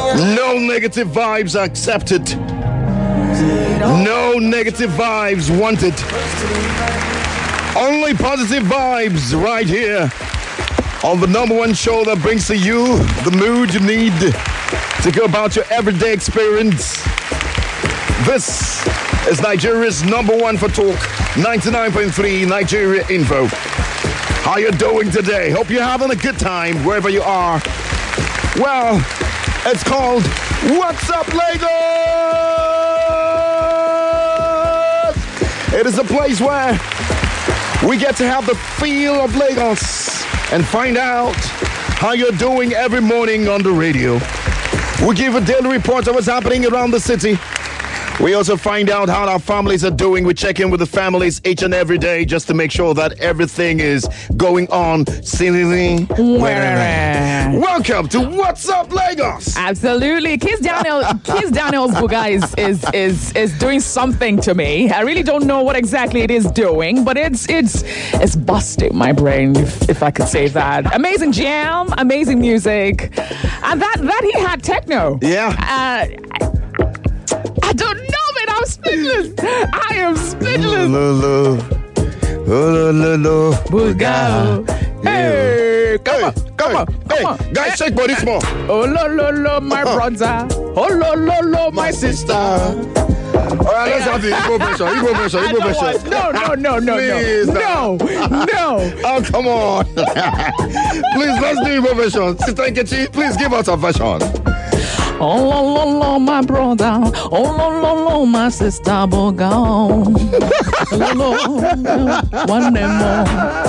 No negative vibes accepted. No negative vibes wanted. Only positive vibes right here on the number one show that brings to you the mood you need to go about your everyday experience. This is Nigeria's number one for talk, 99.3 Nigeria Info. How you doing today? Hope you're having a good time wherever you are. Well, it's called What's Up Lagos? It is a place where we get to have the feel of Lagos and find out how you're doing every morning on the radio. We give a daily report of what's happening around the city. We also find out how our families are doing. We check in with the families each and every day just to make sure that everything is going on seemingly wherever. Welcome to What's Up Lagos. Absolutely. Kiss Daniel's Buga is doing something to me. I really don't know what exactly it is doing, but it's busting my brain, if I could say that. Amazing jam, amazing music. And that he had techno. Yeah. I don't know, man. I'm speechless. I am speechless. Buga. Hey, come on. Guys, shake body small. Oh, lo, my brother. Oh, lo, my sister. All right, let's have the Igbo version. No. Please, No. Oh, come on. Please, let's do Igbo version. Sister Nkechi, please give us a version. Oh, lo, my brother. Oh, lo, my sister. Buga. Lo, one day more.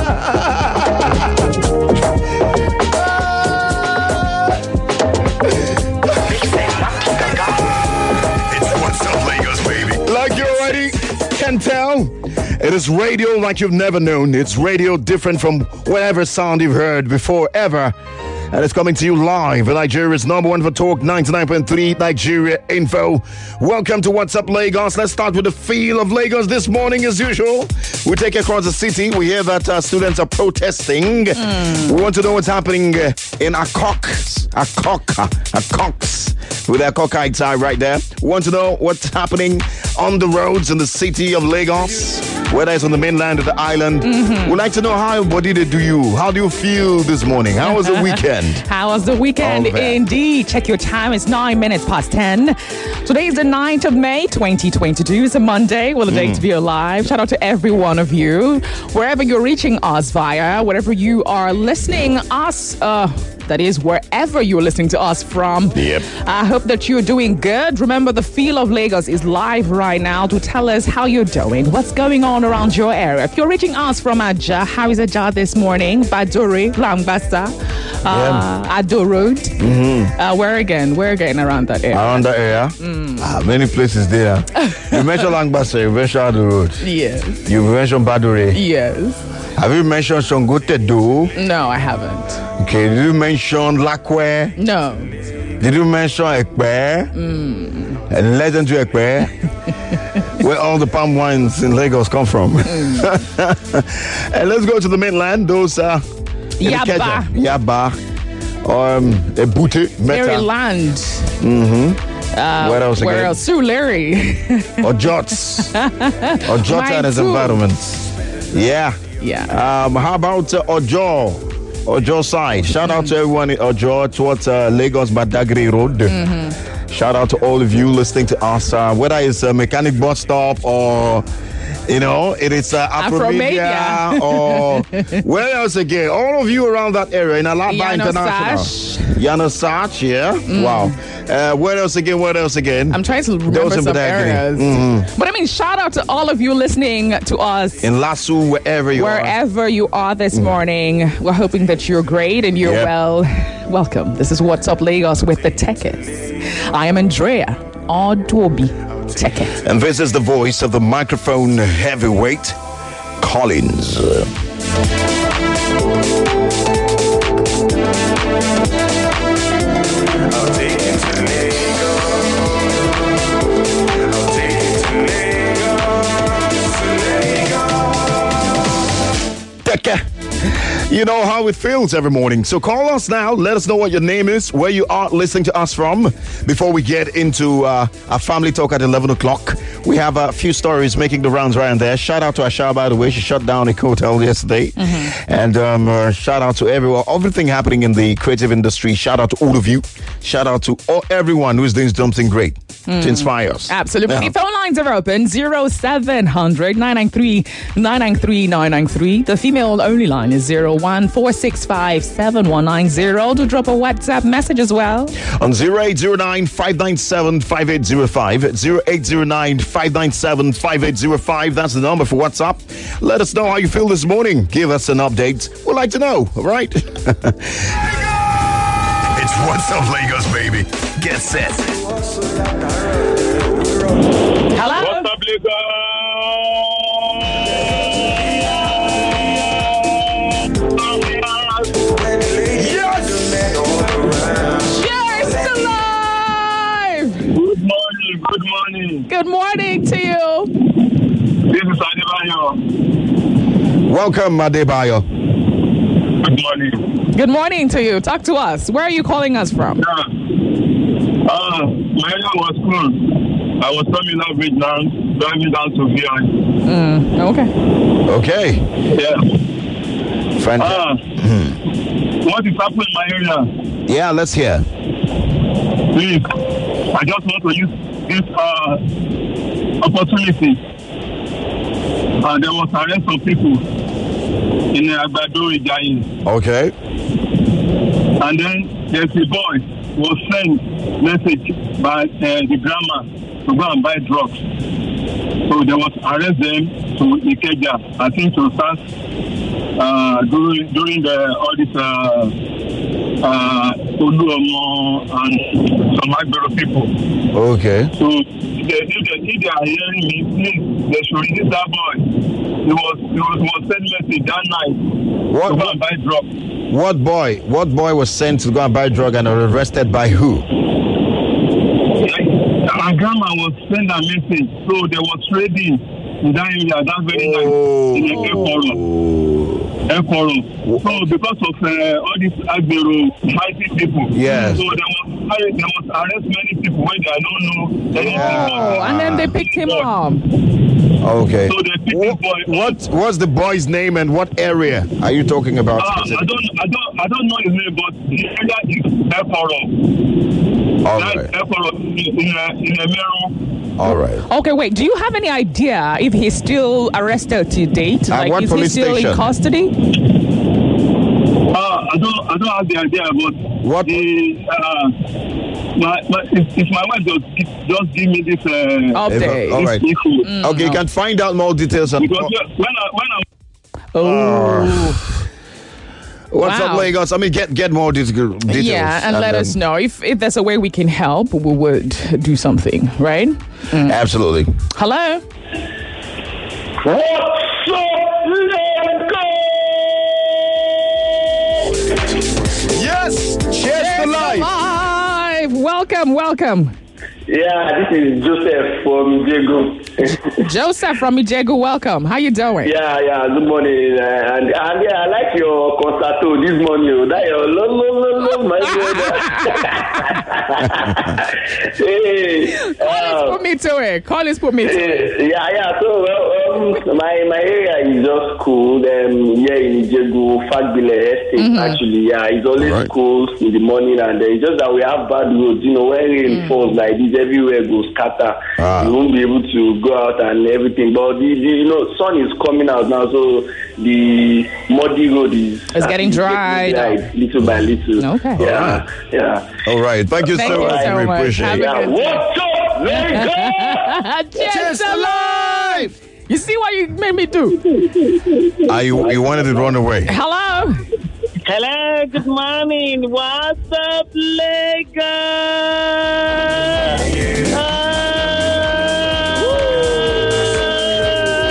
Like you already can tell, it is radio like you've never known. It's radio different from whatever sound you've heard before ever. And it's coming to you live. Nigeria's number one for talk, 99.3 Nigeria Info. Welcome to What's Up Lagos. Let's start with the feel of Lagos this morning as usual. We take you across the city. We hear that students are protesting. We want to know what's happening in Akoks with their Akokites right there. We want to know what's happening on the roads in the city of Lagos, whether it's on the mainland or the island. We'd like to know how everybody did do you. How do you feel this morning? How was the weekend? How was the weekend? Indeed. Check your time. It's 9 minutes past 10. Today is the 9th of May, 2022. It's a Monday. Well, a day to be alive. Shout out to every one of you. Wherever you're reaching us via, wherever you are listening us, that is, wherever you're listening to us from. Yep. I hope that you're doing good. Remember, the Feel of Lagos is live right now to tell us how you're doing, what's going on around your area. If you're reaching us from Aja, how is Aja this morning? Baduri, Langbasa, Ado Road. Where again around that area? Around that area? Many places there. You mentioned Langbasa, you mentioned Ado Road. Yes. You mentioned Baduri. Yes. Have you mentioned Songote Do? No, I haven't. Okay, did you mention Lakwe? No. Did you mention Ekpe? And legend to Ekpe? Where all the palm wines in Lagos come from. And let's go to the mainland. Those Yaba. Ebute, Meta. Maryland. Where else again? Where else? Larry. Ojots. Ojots and his environment. Yeah. How about Ojo side? Shout out to everyone in Ojo towards Lagos Badagry Road. Shout out to all of you listening to us, whether it's a mechanic bus stop or, you know, it is Afromedia or where else again? All of you around that area in Alaba International. Yanosach, yeah. Wow. Where else again? I'm trying to remember some areas. But I mean, shout out to all of you listening to us. In Lasso, wherever you are this morning. We're hoping that you're great and you're well. Welcome. This is What's Up Lagos with the Techies. I am Andrea Odobi Teke. And this is the voice of the microphone heavyweight, Collins. You know how it feels every morning. So call us now. Let us know what your name is, where you are listening to us from. Before we get into our family talk at 11 o'clock, we have a few stories making the rounds right there. Shout out to Asha, by the way. She shut down a hotel yesterday. And shout out to everything happening in the creative industry. Shout out to all of you. Shout out to everyone who is doing something great to inspire us. Absolutely. Yeah. Phone lines are open. 0700 993 993 993. The female only line is 01465 7190. To drop a WhatsApp message as well. On 0809 597 5805. 0809 597 5805. That's the number for WhatsApp. Let us know how you feel this morning. Give us an update. We'd like to know, all right? It's What's Up Lagos, baby. Get set. Hello? What's up, Lagos? Yes! Cheers to live! Good morning, good morning. Good morning to you. This is Adebayo. Welcome, Adebayo. Good morning. Good morning to you. Talk to us. Where are you calling us from? My area was cool. I was coming out Vietnam, driving down to VI. Okay. Okay. Yeah. Fantastic. What is happening in my area? Yeah, let's hear. Please, I just want to use this opportunity. There was arrest of people in Agbado Ijayin. Okay. And then there's a boy who was sent message by the grandma to go and buy drugs. So they was arrest them to Ikeja, I think to start during all this Oluomo and some Agbero people. Okay. So if they are hearing me, please, they should release that boy. He was sent message that night to go and buy drugs. What boy was sent to go and buy drug and arrested by who? My grandma was sent a message, so there was trading in that area that very night in the Ekoro. So because of all these Agbero fighting people, yes. So they must arrest many people when they don't know anything. And then they picked him up. Okay. So they picked the boy. What's the boy's name and what area are you talking about? I don't know his name, but the area is Ekoro. All That's right. Ekoro in Emero. All right. Okay, wait. Do you have any idea if he's still arrested to date? At what is police he still station? in custody? I don't have the idea, but what? If my wife just give me this Update. All right. info. Okay, you can find out more details on. Because when I What's up, Lagos? I mean, get more details. Yeah, and let us know if there's a way we can help. We would do something, right? Absolutely. Hello. What's up, Yes. Cheers to life. Live. Welcome. Yeah, this is Joseph from Ijegu. Joseph from Ijegu, welcome. How you doing? Yeah, good morning. And yeah, I like your concerto this morning. That your my God. Hey, Call us, put me to it. Yeah. So my area is just cool. Here in Ijegu, Fagbile Estate. Actually, yeah, it's always cool in the morning, and it's just that we have bad roads. You know, when rain falls like this, everywhere goes scatter. You won't be able to go out and everything. But the sun is coming out now, so the muddy road is getting dry little by little. Okay. Yeah. All right. Thank you so much. so We much. appreciate it. What's up, Lagos? Cheers to life. You see what you made me do? You wanted to run away. Hello. Hello, good morning. What's up, Lagos?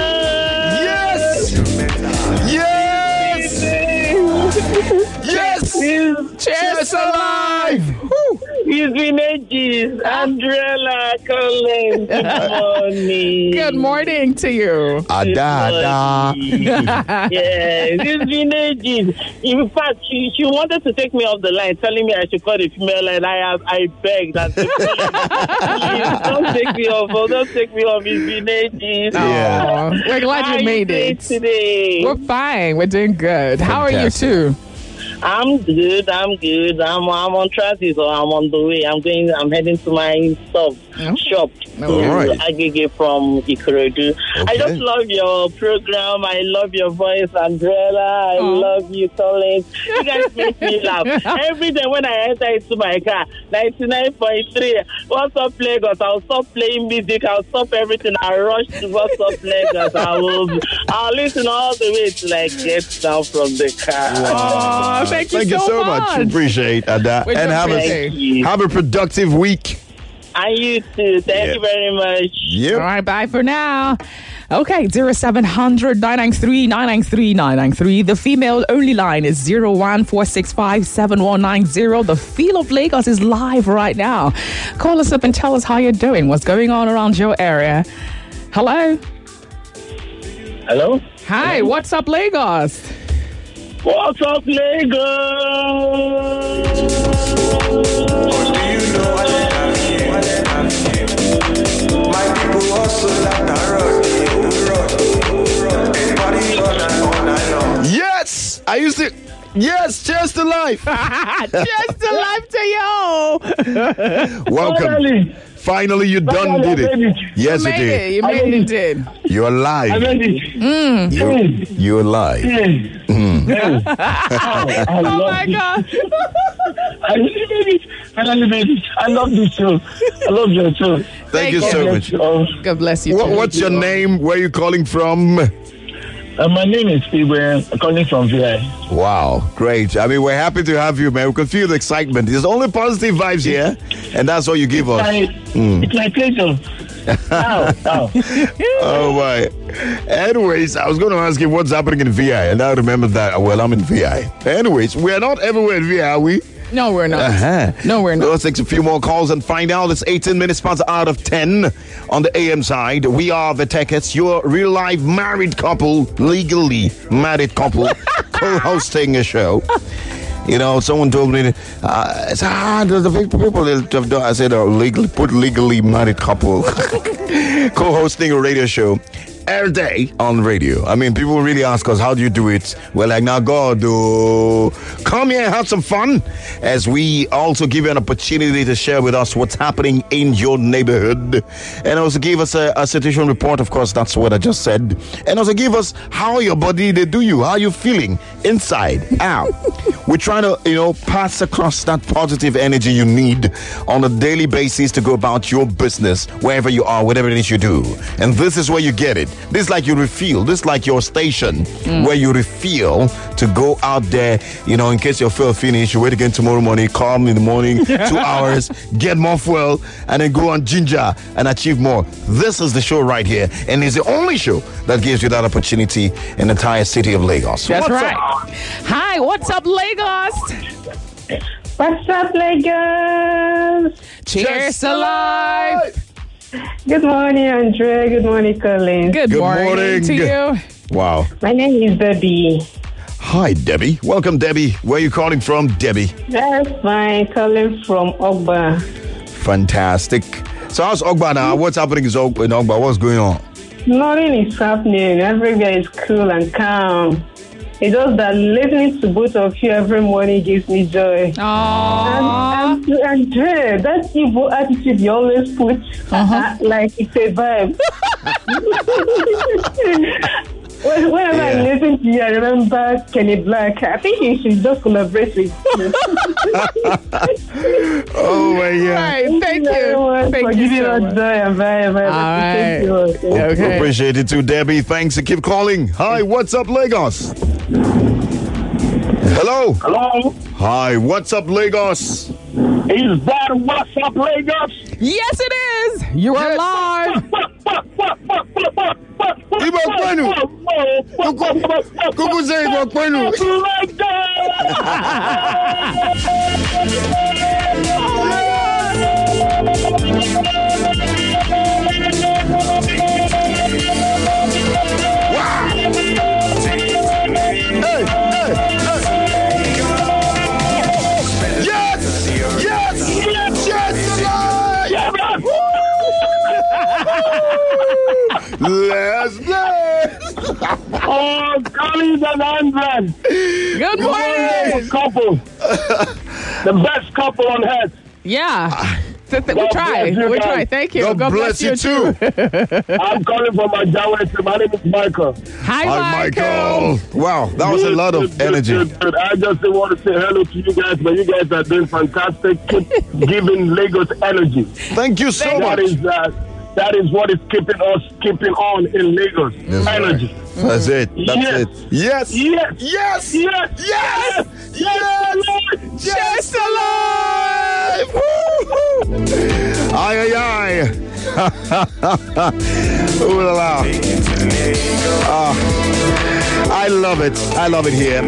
Yes. Cheers to life. It's been ages. Andrella Collins, good morning. Good morning to you. Ada. Yes, it's been ages. In fact, she wanted to take me off the line, telling me I should call the female, and I begged and said, please, don't take me off. Don't take me off. It's been ages. Yeah. We're glad you made it. Today? We're fine. We're doing good. How are you too? I'm good. I'm on transit, so I'm on the way. I'm heading to my shop. All right. Agege from Ikorodu. Okay. I just love your program. I love your voice, Andrella. I love you, Collins. You guys make me laugh. Every day when I enter into my car, 99.3, What's Up Lagos, I'll stop playing music. I'll stop everything. I'll rush to What's Up Lagos. I'll listen all the way to get down from the car. Oh, thank you so much. Appreciate that. And have a productive week. And you too. Thank you very much. Yep. All right, bye for now. Okay, 0700 993 993 993. The female only line is 014657190. The Feel of Lagos is live right now. Call us up and tell us how you're doing. What's going on around your area? Hello? Hello? Hi, what's up, Lagos? What's up, Lagos? My people also like the road. Yes! I used to. Yes, cheers to life. Cheers to life to you. Welcome. Finally, you done did it. Yes, you did. You made it, did. You're alive. I made it. You're alive. Oh my God. I really made it. I love this show. I love your show. Thank you so much. God bless you. What's your name? Where are you calling from? My name is Ibrahim. I'm calling from VI. Wow, great. I mean, we're happy to have you, man. We can feel the excitement. There's only positive vibes here, and that's what you give us. It's my pleasure. Ow. Oh, my. Anyways, I was going to ask you what's happening in VI, and I remember that. Well, I'm in VI. Anyways, we're not everywhere in VI, are we? No, we're not. No, we're not. Let's take a few more calls and find out. It's 18 minutes past out of 10 on the AM side. We are the Techies, your real life married couple, legally married couple, co-hosting a show. You know, someone told me, it's hard. The people that have done, I said, legally married couple, co-hosting a radio show. Every day on radio. I mean, people really ask us, how do you do it? We're like, now God, come here and have some fun. As we also give you an opportunity to share with us what's happening in your neighborhood. And also give us a situation report. Of course, that's what I just said. And also give us how your body, they do you. How you feeling inside, out. We're trying to, pass across that positive energy you need on a daily basis to go about your business, wherever you are, whatever it is you do. And this is where you get it. This is like you refuel. This is like your station where you refuel to go out there, in case your fuel finish, you wait again tomorrow morning, come in the morning, 2 hours, get more fuel, and then go on ginger and achieve more. This is the show right here. And it's the only show that gives you that opportunity in the entire city of Lagos. That's right. Hi, what's up, Lagos? What's up, Lagos? Cheers to life. Good morning, Andre. Good morning, Colin. Good morning to you. Wow. My name is Debbie. Hi, Debbie. Welcome, Debbie. Where are you calling from, Debbie? That's fine. Calling from Ogba. Fantastic. So how's Ogba now? What's happening in Ogba? What's going on? Nothing is happening. Everywhere is cool and calm. It's just that listening to both of you every morning gives me joy. Aww. And that evil attitude you always put, like it's a vibe. Whenever I listen to you, I remember Kenny Black. I think you should just collaborate with you. Oh my God. Right, thank you. Thank you so much. Joy and vibe. All right. Okay. Appreciate it too, Debbie. Thanks and keep calling. Hi, what's up, Lagos? Hello. Hello. Hi, what's up, Lagos? Is that What's Up, Lagos? Yes, it is. You are live. Ibo kwenu. Kuku say Ibo kwenu. Let's play. Oh, Collins and Andres. Good morning. Couple. The best couple on earth. Yeah. We try. Thank you. God bless you too. I'm calling from my Jawa. My name is Michael. Hi, Michael. Wow, that was a lot of energy. I just want to say hello to you guys, but you guys are doing fantastic. Keep giving Lagos energy. Thank you so much. That is what is keeping on in Lagos. That's energy. Right. That's it. That's it. Yes. Just alive. Aye, aye, aye. Ooh la la. I love it. I love it here.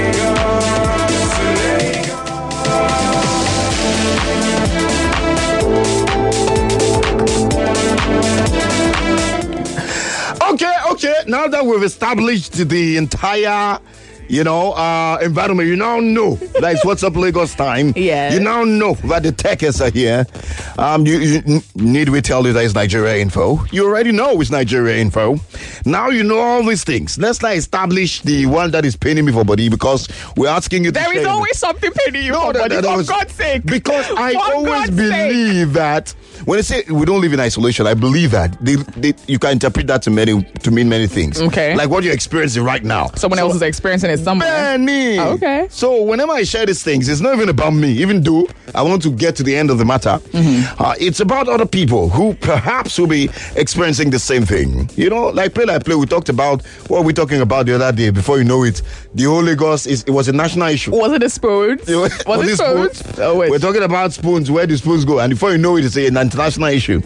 Okay. Now that we've established the entire, environment, you now know that it's What's Up Lagos time. Yeah. You now know that the techers are here. You need we tell you that it's Nigeria Info? You already know it's Nigeria Info. Now you know all these things. Let's not establish the one that is paying me for body because we're asking you to There is always something paying you for body, for God's sake. Because I always believe that when they say we don't live in isolation, I believe that you can interpret that to mean many things. Okay. Like what you're experiencing right now. Someone else is experiencing it somewhere. Benny. Oh, okay. So whenever I share these things, it's not even about me, even though I want to get to the end of the matter. It's about other people who perhaps will be experiencing the same thing. Like play. We talked about what we're talking about the other day. Before you know it, the whole Lagos it was a national issue. Was it the spoons? Was it spoons? Oh, wait. We're talking about spoons. Where do spoons go? And before you know it, it's an international issue.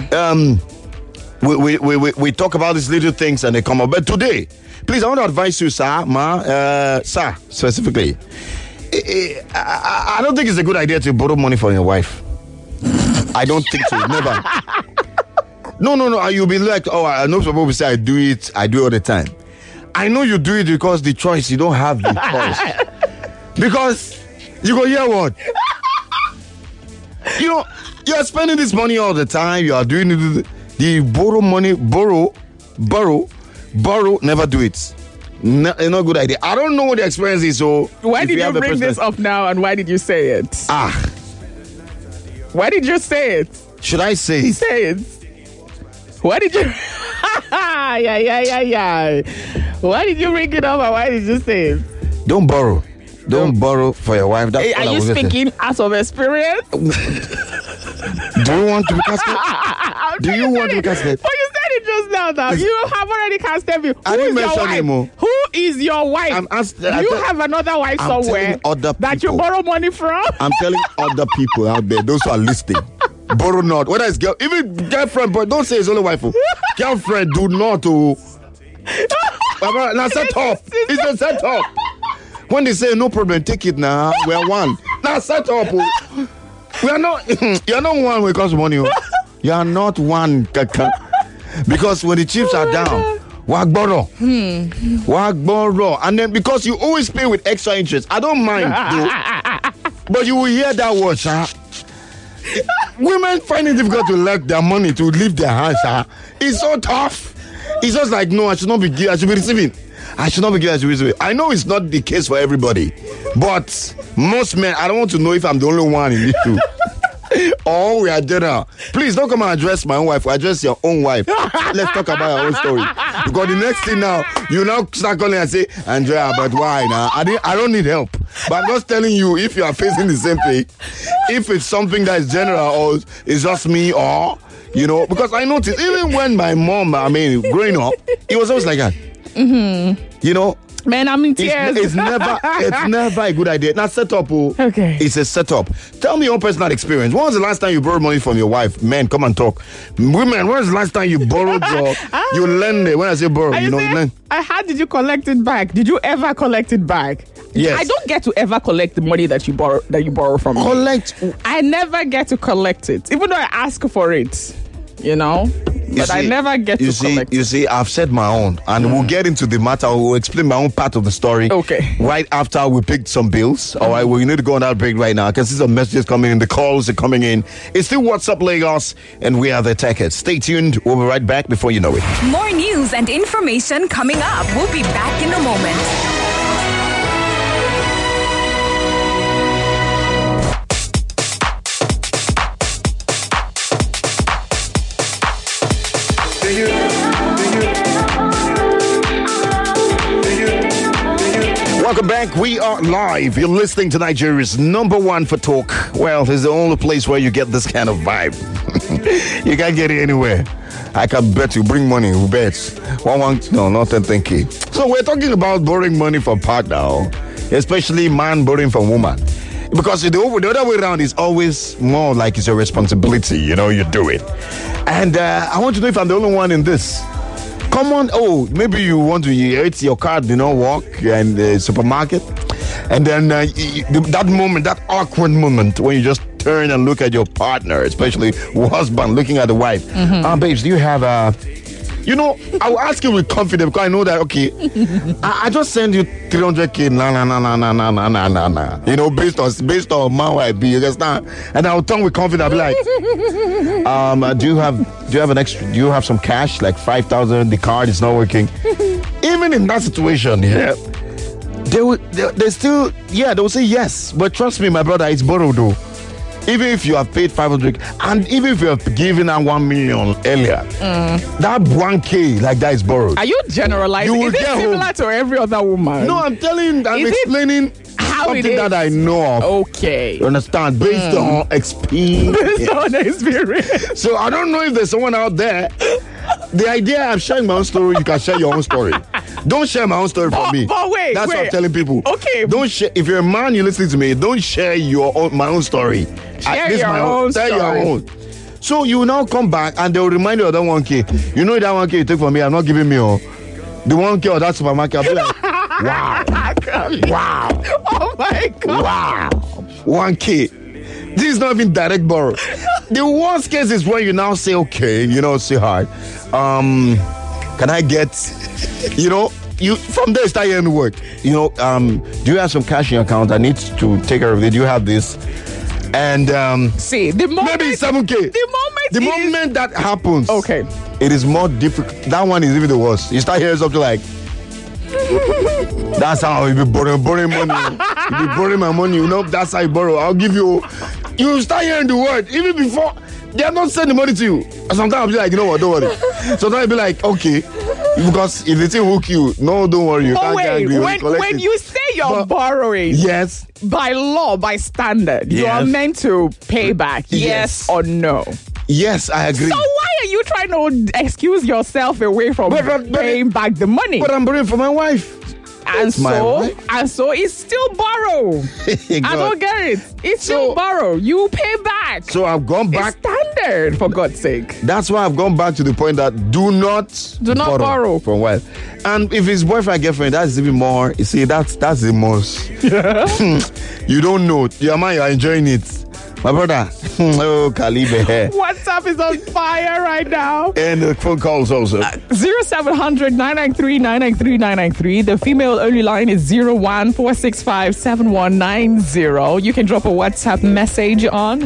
We talk about these little things and they come up. But today, please, I want to advise you, sir, sir, specifically. I don't think it's a good idea to borrow money from your wife. I don't think so. Never. No. You'll be like, I know some people say I do it all the time. I know you do it because the choice, you don't have the choice. Because you go, hear what? You're spending this money all the time. You are doing it. The borrow money, borrow, never do it. No good idea. I don't know what the experience is. So why did you bring this up now and why did you say it? Why did you say it? Should I say it? Say it. Why did you? Yeah. Why did you bring it up and why did you say it? Don't borrow. Don't borrow for your wife. That's Are you speaking out of experience? Do you want to be casted? Do you want to be casted? But you said it just now. You have already casted me. I didn't mention him. Who is your wife? You have another wife somewhere that you borrow money from? I'm telling other people out there, those who are listening. Borrow not. Whether it's even girlfriend, but don't say it's only wife. Girlfriend, do not. Now set up. It's a set up. When they say no problem, take it now. We are one. Now set up. We are not. You're not one when it comes to money. You are not one, kaka. Because when the chips are down, wagboro. And then because you always pay with extra interest, I don't mind, though. But you will hear that word, sir. Women find it difficult to let their money to leave their hands, sir. It's so tough. It's just like, no, I should not be giving. I should be receiving. I should not be giving. I should be receiving. I know it's not the case for everybody, but most men, I don't want to know if I'm the only one in this too. Oh, we are general. Please don't come and address my own wife. Address your own wife. Let's talk about our own story. Because the next thing now, you now start calling and say, Andrea, but why now? I don't need help. But I'm just telling you, if you are facing the same thing, if it's something that is general or it's just me or, because I noticed, even when my mom, growing up, it was always like that. Man, I'm in tears. It's never a good idea. Now, set up. Okay. It's a setup. Tell me your personal experience. When was the last time you borrowed money from your wife? Men, come and talk. Women, when was the last time you borrowed you lend it? When I say borrow, you lend. How did you collect it back? Did you ever collect it back? Yes. I don't get to ever collect the money that you borrow from me. I never get to collect it, even though I ask for it. But I never get to collect. You see, I've said my own, and we'll get into the matter. We'll explain my own part of the story. Okay. Right after we picked some bills. All right, we need to go on that break right now. I can see some messages coming in. The calls are coming in. It's still What's Up Lagos, and we are the Techers. Stay tuned. We'll be right back before you know it. More news and information coming up. We'll be back in a moment. Welcome back. We are live. You're listening to Nigeria's number one for talk. Well, it's the only place where you get this kind of vibe. You can't get it anywhere. I can bet you bring money. Who bets? No, not 10K. So we're talking about borrowing money from partner, especially man borrowing from woman. Because the other way around is always more like it's a responsibility. You do it. And I want to know if I'm the only one in this. Come on, maybe you want to hit your card, walk in the supermarket. And then that moment, that awkward moment when you just turn and look at your partner, especially husband looking at the wife. Babes, do you have I will ask you with confidence because I know that, okay, I just send you 300K, based on my I be, you understand? And I'll turn with confidence, I'll be like, do you have an extra, do you have some cash, like 5,000, the card is not working? Even in that situation, they will say yes, but trust me, my brother, it's borrowed though. Even if you have paid 500, and even if you have given her 1 million earlier, that 1K like that is borrowed. Are you generalizing? Is it similar to every other woman? No, I'm explaining something that I know of. Okay. You understand? Based on experience. So I don't know if there's someone out there. The idea I'm sharing my own story, you can share your own story. Don't share my own story for me. But wait, that's what I'm telling people. Okay. Don't share. If you're a man, you listening to me. Don't share my own story. Share your own story. Your own. So you will now come back and they will remind you of that 1K. You know that 1K you take from me. I'm not giving me the 1K of that supermarket. I'll be like, wow. Oh my God. Wow. 1K. This is not even direct borrow. The worst case is when you now say, okay, say hard. Can I get, you from there start hearing work. Do you have some cash in your account? I need to take care of it. Do you have this? And see, the moment maybe 7K. The moment that happens, okay, it is more difficult. That one is even the worst. You start hearing something like, that's how you be borrowing money. You be borrowing my money, that's how you borrow. I'll give you. You start hearing the word even before they are not sending money to you. And sometimes I'll be like, don't worry. Sometimes I'll be like, okay, because if they say hook you, no, don't worry. You can't get angry when you say you're borrowing, yes, by law, by standard, you are meant to pay back. Yes or no? Yes, I agree. So why are you trying to excuse yourself away from paying back the money? But I'm borrowing for my wife. And so it's still borrow. I don't get it. It's still borrow. You pay back. So I've gone back. It's standard, for God's sake. That's why I've gone back to the point that do not borrow from wife. And if it's boyfriend, girlfriend, that's even more. You see, that's the most. You don't know. Your man, you're enjoying it. My brother, Calibre. WhatsApp is on fire right now. And the phone calls also. 0700 993 993 993. The female only line is 014657190. You can drop a WhatsApp message on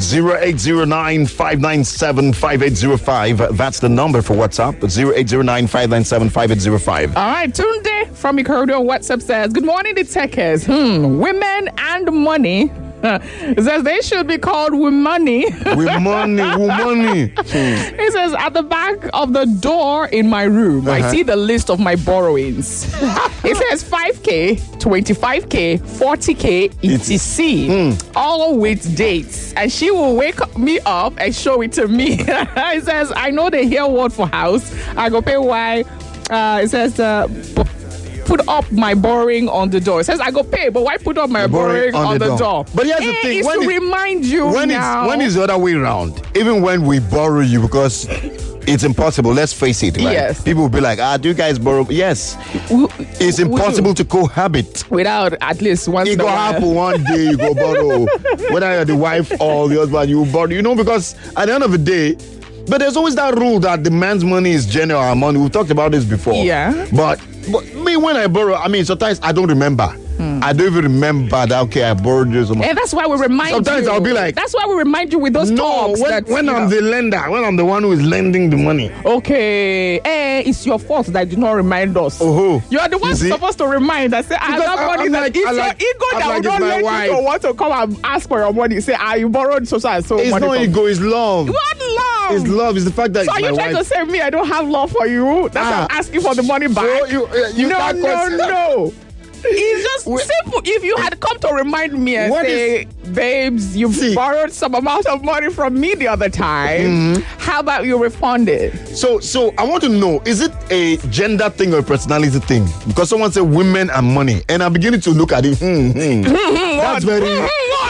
0809-597-5805. That's the number for WhatsApp. 0809-597-5805. All right, Tunde from Ikorodu on WhatsApp says, good morning, the Techers. Women and money. It says they should be called Womani. Womani. It says at the back of the door in my room, I see the list of my borrowings. It says 5K, 25K, 40K, etc. All with dates. And she will wake me up and show it to me. It says, I know they hear word for house. I go pay why. It says, put up my borrowing on the door? It says I go pay, but why put up my borrowing on the door? But here's the thing. It's to remind you when it's the other way around, even when we borrow you, because it's impossible. Let's face it, right? Yes. People will be like, do you guys borrow? Yes. It's impossible to cohabit. Without at least once it in a go while. happen one day, you go borrow. Whether you're the wife or the husband, you borrow. Because at the end of the day, but there's always that rule that the man's money is general money. We've talked about this before. Yeah. But me, when I borrow, sometimes I don't remember. I don't even remember that, okay, I borrowed this. And that's why we remind you. Sometimes I'll be like... That's why we remind you with those talks. When I'm the lender, when I'm the one who is lending the money. Okay. It's your fault that you do not remind us. Oh, you are the one supposed to remind us. Say, I have money. It's your ego that will not let you want to come and ask for your money. Say, you borrowed so and so. It's money not ego, it's love. What love? It's love. It's the fact that so it's you trying to say me, I don't have love for you? That's why I'm asking for the money back. So No. It's just simple. If you had come to remind me and say, babes, you borrowed some amount of money from me the other time, how about you refund it? So I want to know, is it a gender thing or a personality thing? Because someone said women and money, and I'm beginning to look at it. That's very...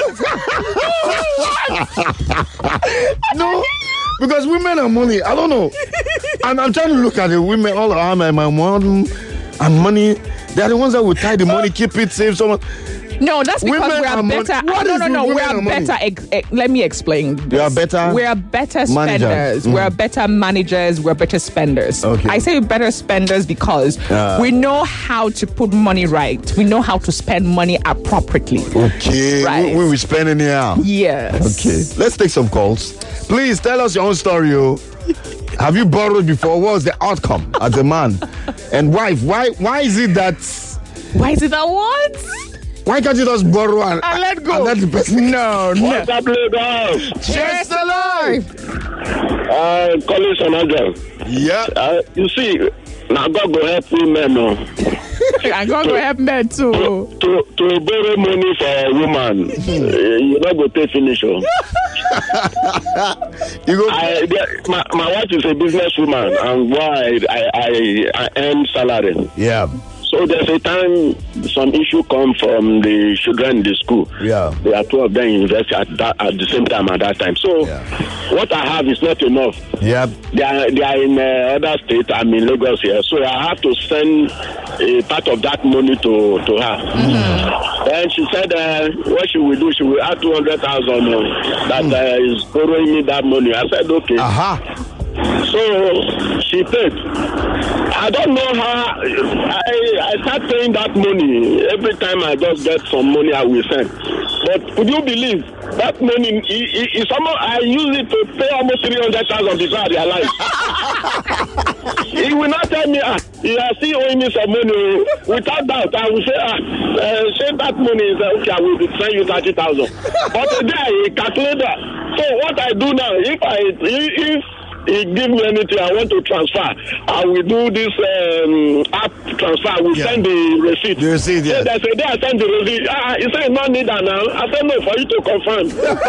No, because women and money, I don't know. And I'm trying to look at the women, all around my mom and money. They're the ones that will tie the money, keep it safe. No, that's because we are better. No. We are better. Let me explain this. We are better. We are better spenders. We are better managers. We are better spenders. Okay. I say better spenders because we know how to put money right. We know how to spend money appropriately. Okay. Right. We spending it out. Yes. Okay. Let's take some calls. Please tell us your own story. Have you borrowed before? What was the outcome as a man? And wife, why is it that... Why is it that what? Why can't you just borrow and let go? And let the person... No. What's up, Lagos? Cheers to life. Calling Sonaga. Yeah. You see, now God will help women. I'm going to help men too. To borrow money for a woman, you're not going to finish. My wife is a businesswoman, and why I earn salary. Yeah. So there's a time some issue come from the children in the school. Yeah. There are two of them in university at the same time at that time. So what I have is not enough. Yeah. They are in other state. I'm in Lagos here. So I have to send a part of that money to her. Mm-hmm. Then she said what she will do, she will add 200,000 that is borrowing me that money. I said, okay. So she paid. I don't know how I start paying that money. Every time I just get some money, I will send. But could you believe that money? I use it to pay almost 300,000 before I realize. He will not tell me, he is still owing me some money. Without doubt, I will say, save that money. Okay, I will send you 30,000. But today, he calculated that. So what I do now, if he give me anything I want to transfer, I will do this app transfer. I will send the receipt. The receipt, yeah. So there's a day I send the receipt. He said, no need that now. I said, no, for you to confirm.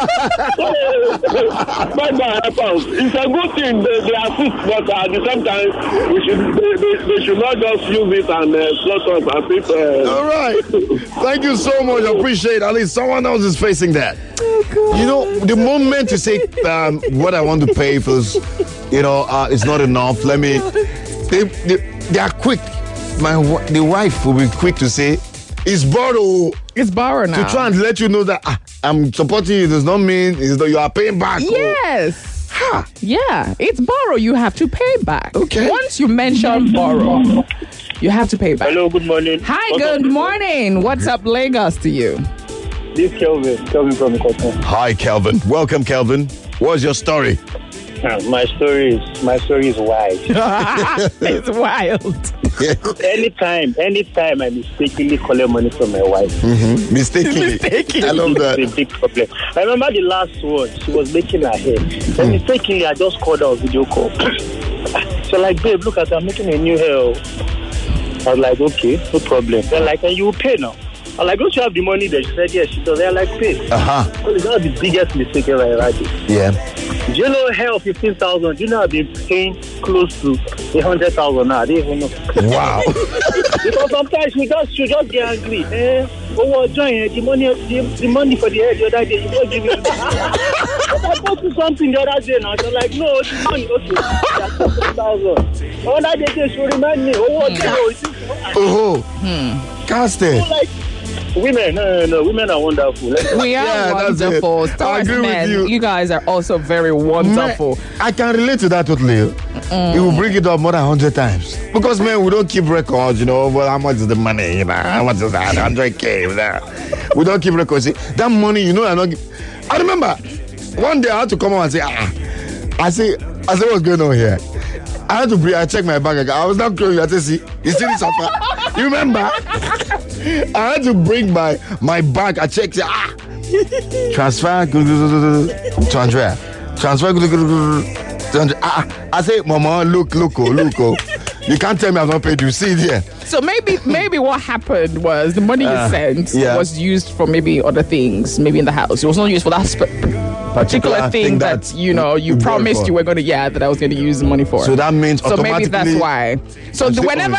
But it's a good thing. They assist, but at the same time, they should not just use it and slot us as if... All right. Thank you so much. I appreciate it. At least someone else is facing that. You know, the moment you say what I want to pay for, it's not enough. Let me. They are quick. The wife will be quick to say, "It's borrow." It's borrow now. To try and let you know that I'm supporting you does not mean you are paying back. Yes. Yeah, it's borrow. You have to pay back. Okay. Once you mention borrow, you have to pay back. Hello. Good morning. Hi. Good morning. What's up, Lagos, to you? This is Kelvin from Ikoton. Hi, Kelvin. Welcome, Kelvin. What's your story? My story is wild. It's wild. Anytime I mistakenly collect money from my wife. Mm-hmm. Mistakenly. I love that. It's a big problem. I remember the last one. She was making her hair. And mistakenly, I just called her a video call. So like, babe, look at her, I'm making a new hair. I was like, okay, no problem. They're like, and you will pay now. I'm like, don't you have the money there? She said, yes. She said, they're like, pay. So it's not the biggest mistake ever I did. Yeah. Do you know hell 15,000? Do you know I've been paying close to 100,000 now? I didn't even know. Wow. Because sometimes she just get angry. The money for the hair the other day, you don't give me. I bought you something the other day now. So like, no, the money, okay. Other day, she remind me. Casted. Like, women, no, women are wonderful. We are wonderful. So I agree with you. You guys are also very wonderful. Man, I can relate to that totally. You will bring it up more than 100 times. Because, man, we don't keep records, well, how much is the money, how much is that, 100K, We don't keep records. See, that money, I'm not... I remember, one day I had to come out and say, I say, what's going on here? I had to breathe. I checked my bank account. I was not close. I said, see, you see this offer? You remember? I had to bring my bank. I checked. Transfer to Andrea. Transfer to Andrea. I say, Mama, look. You can't tell me I've not paid you. See it here. So maybe what happened was the money you sent was used for maybe other things, maybe in the house. It was not used for that particular thing that you promised you were going to that I was going to use the money for. So that means maybe that's why. So whenever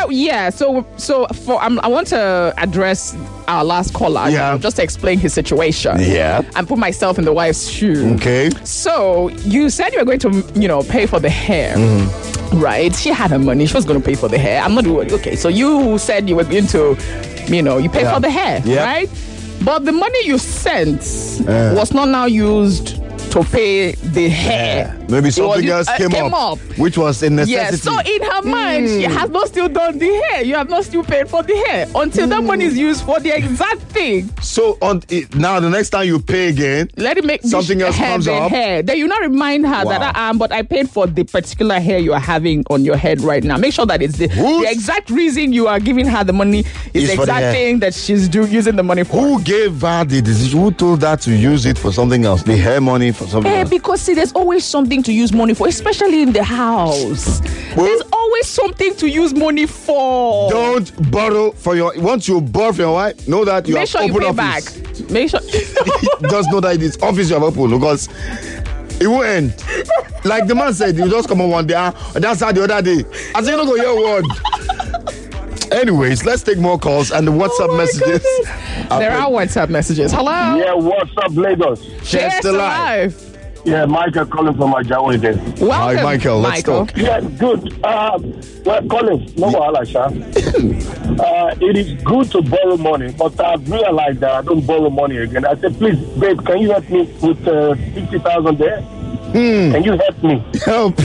I want to address our last caller just to explain his situation and put myself in the wife's shoe. Okay. So you said you were going to pay for the hair. Right, she had her money. She was going to pay for the hair. I'm not doing okay. So you said you were going to, you pay for the hair, right? But the money you sent was not now used to pay the hair. Maybe something else came up, which was a necessity. Yes. So in her mind, she has not still done the hair. You have not still paid for the hair until that money is used for the exact thing. So now the next time you pay again, let it make something else comes up. Hair. Then you not remind her that but I paid for the particular hair you are having on your head right now. Make sure that it's the exact reason you are giving her the money is the exact thing that she's using the money for. Who gave her the decision? Who told her to use it for something else? The hair money for something else? Because see, there's always something to use money for, especially in the house. There's always something to use money for. Don't borrow once you borrow for your wife, know that you have open office. Make sure. Just know that it's office you have open because it won't end. Like the man said, you just come on one day, that's how the other day. I say you don't go your word. Anyways, let's take more calls and the WhatsApp messages. There are WhatsApp messages. Hello. Yeah, what's up, Lagos? Cheers to life. Yeah, Michael calling from Ajawa again. Welcome, hi, Michael. Let's talk. Yeah, good. Colin, no Alasha. It is good to borrow money, but I've realized that I don't borrow money again. I said, please, babe, can you help me with 50,000 there? Can you help me? Help.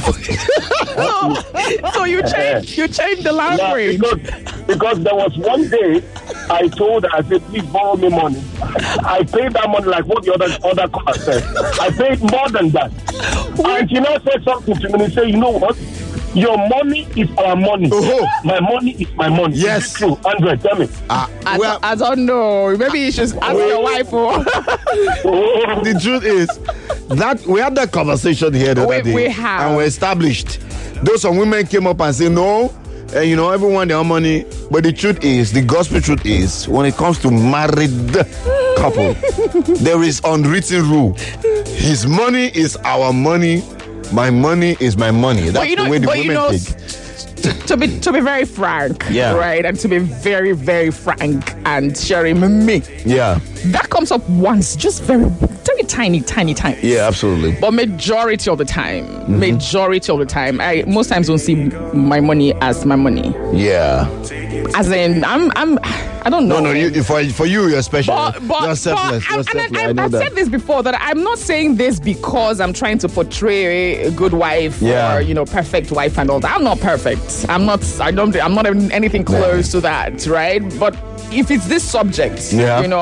So you changed the language. Because there was one day I told her, I said, please borrow me money. I paid that money like what the other caller said. I paid more than that. And she now said something to me and said, you know what? Your money is our money. My money is my money. Yes. Is it true? Andre, tell me. I don't know. Maybe you should ask your wife. The truth is that we had that conversation here the other day. We have. And we established. Those some women came up and said, no, everyone their money. But the truth is, the gospel truth is, when it comes to married couple, there is unwritten rule. His money is our money. My money is my money. That's the way the women think. To be very frank, right, and to be very, very frank and sharing me, that comes up once, just very, very tiny. Yeah, absolutely. But majority of the time, I most times don't see my money as my money. Yeah. As in, I don't know. No, for you, you're special. You're selfless. I've said this before, that I'm not saying this because I'm trying to portray a good wife or, perfect wife and all that. I'm not perfect. I'm not anything close to that, right? But if it's this subject,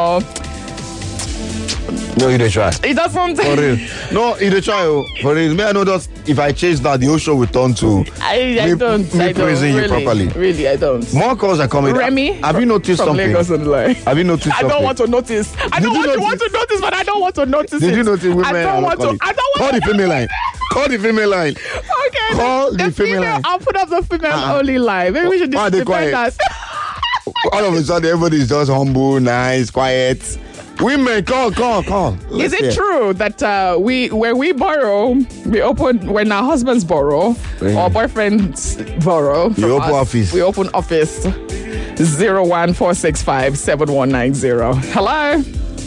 no, you don't try. It doesn't. For real. No, you don't try. For real. May I know that if I change that, the whole show will turn to I don't praising you properly. Really, I don't. More calls are coming. Remy, have you noticed from something? Lagos Online. Have you noticed something? I don't want to notice. I don't want to notice, but I don't want to notice. Did you notice women? I don't want to. Call the female line. Call the female line. Okay. Call the female line. I'll put up the female only line. Maybe we should defend that. All of a sudden, everybody is just humble, nice, quiet. Women, call. Is it true that when we borrow, when our husbands borrow or boyfriends borrow, you open office. We open office. 014657190. Hello.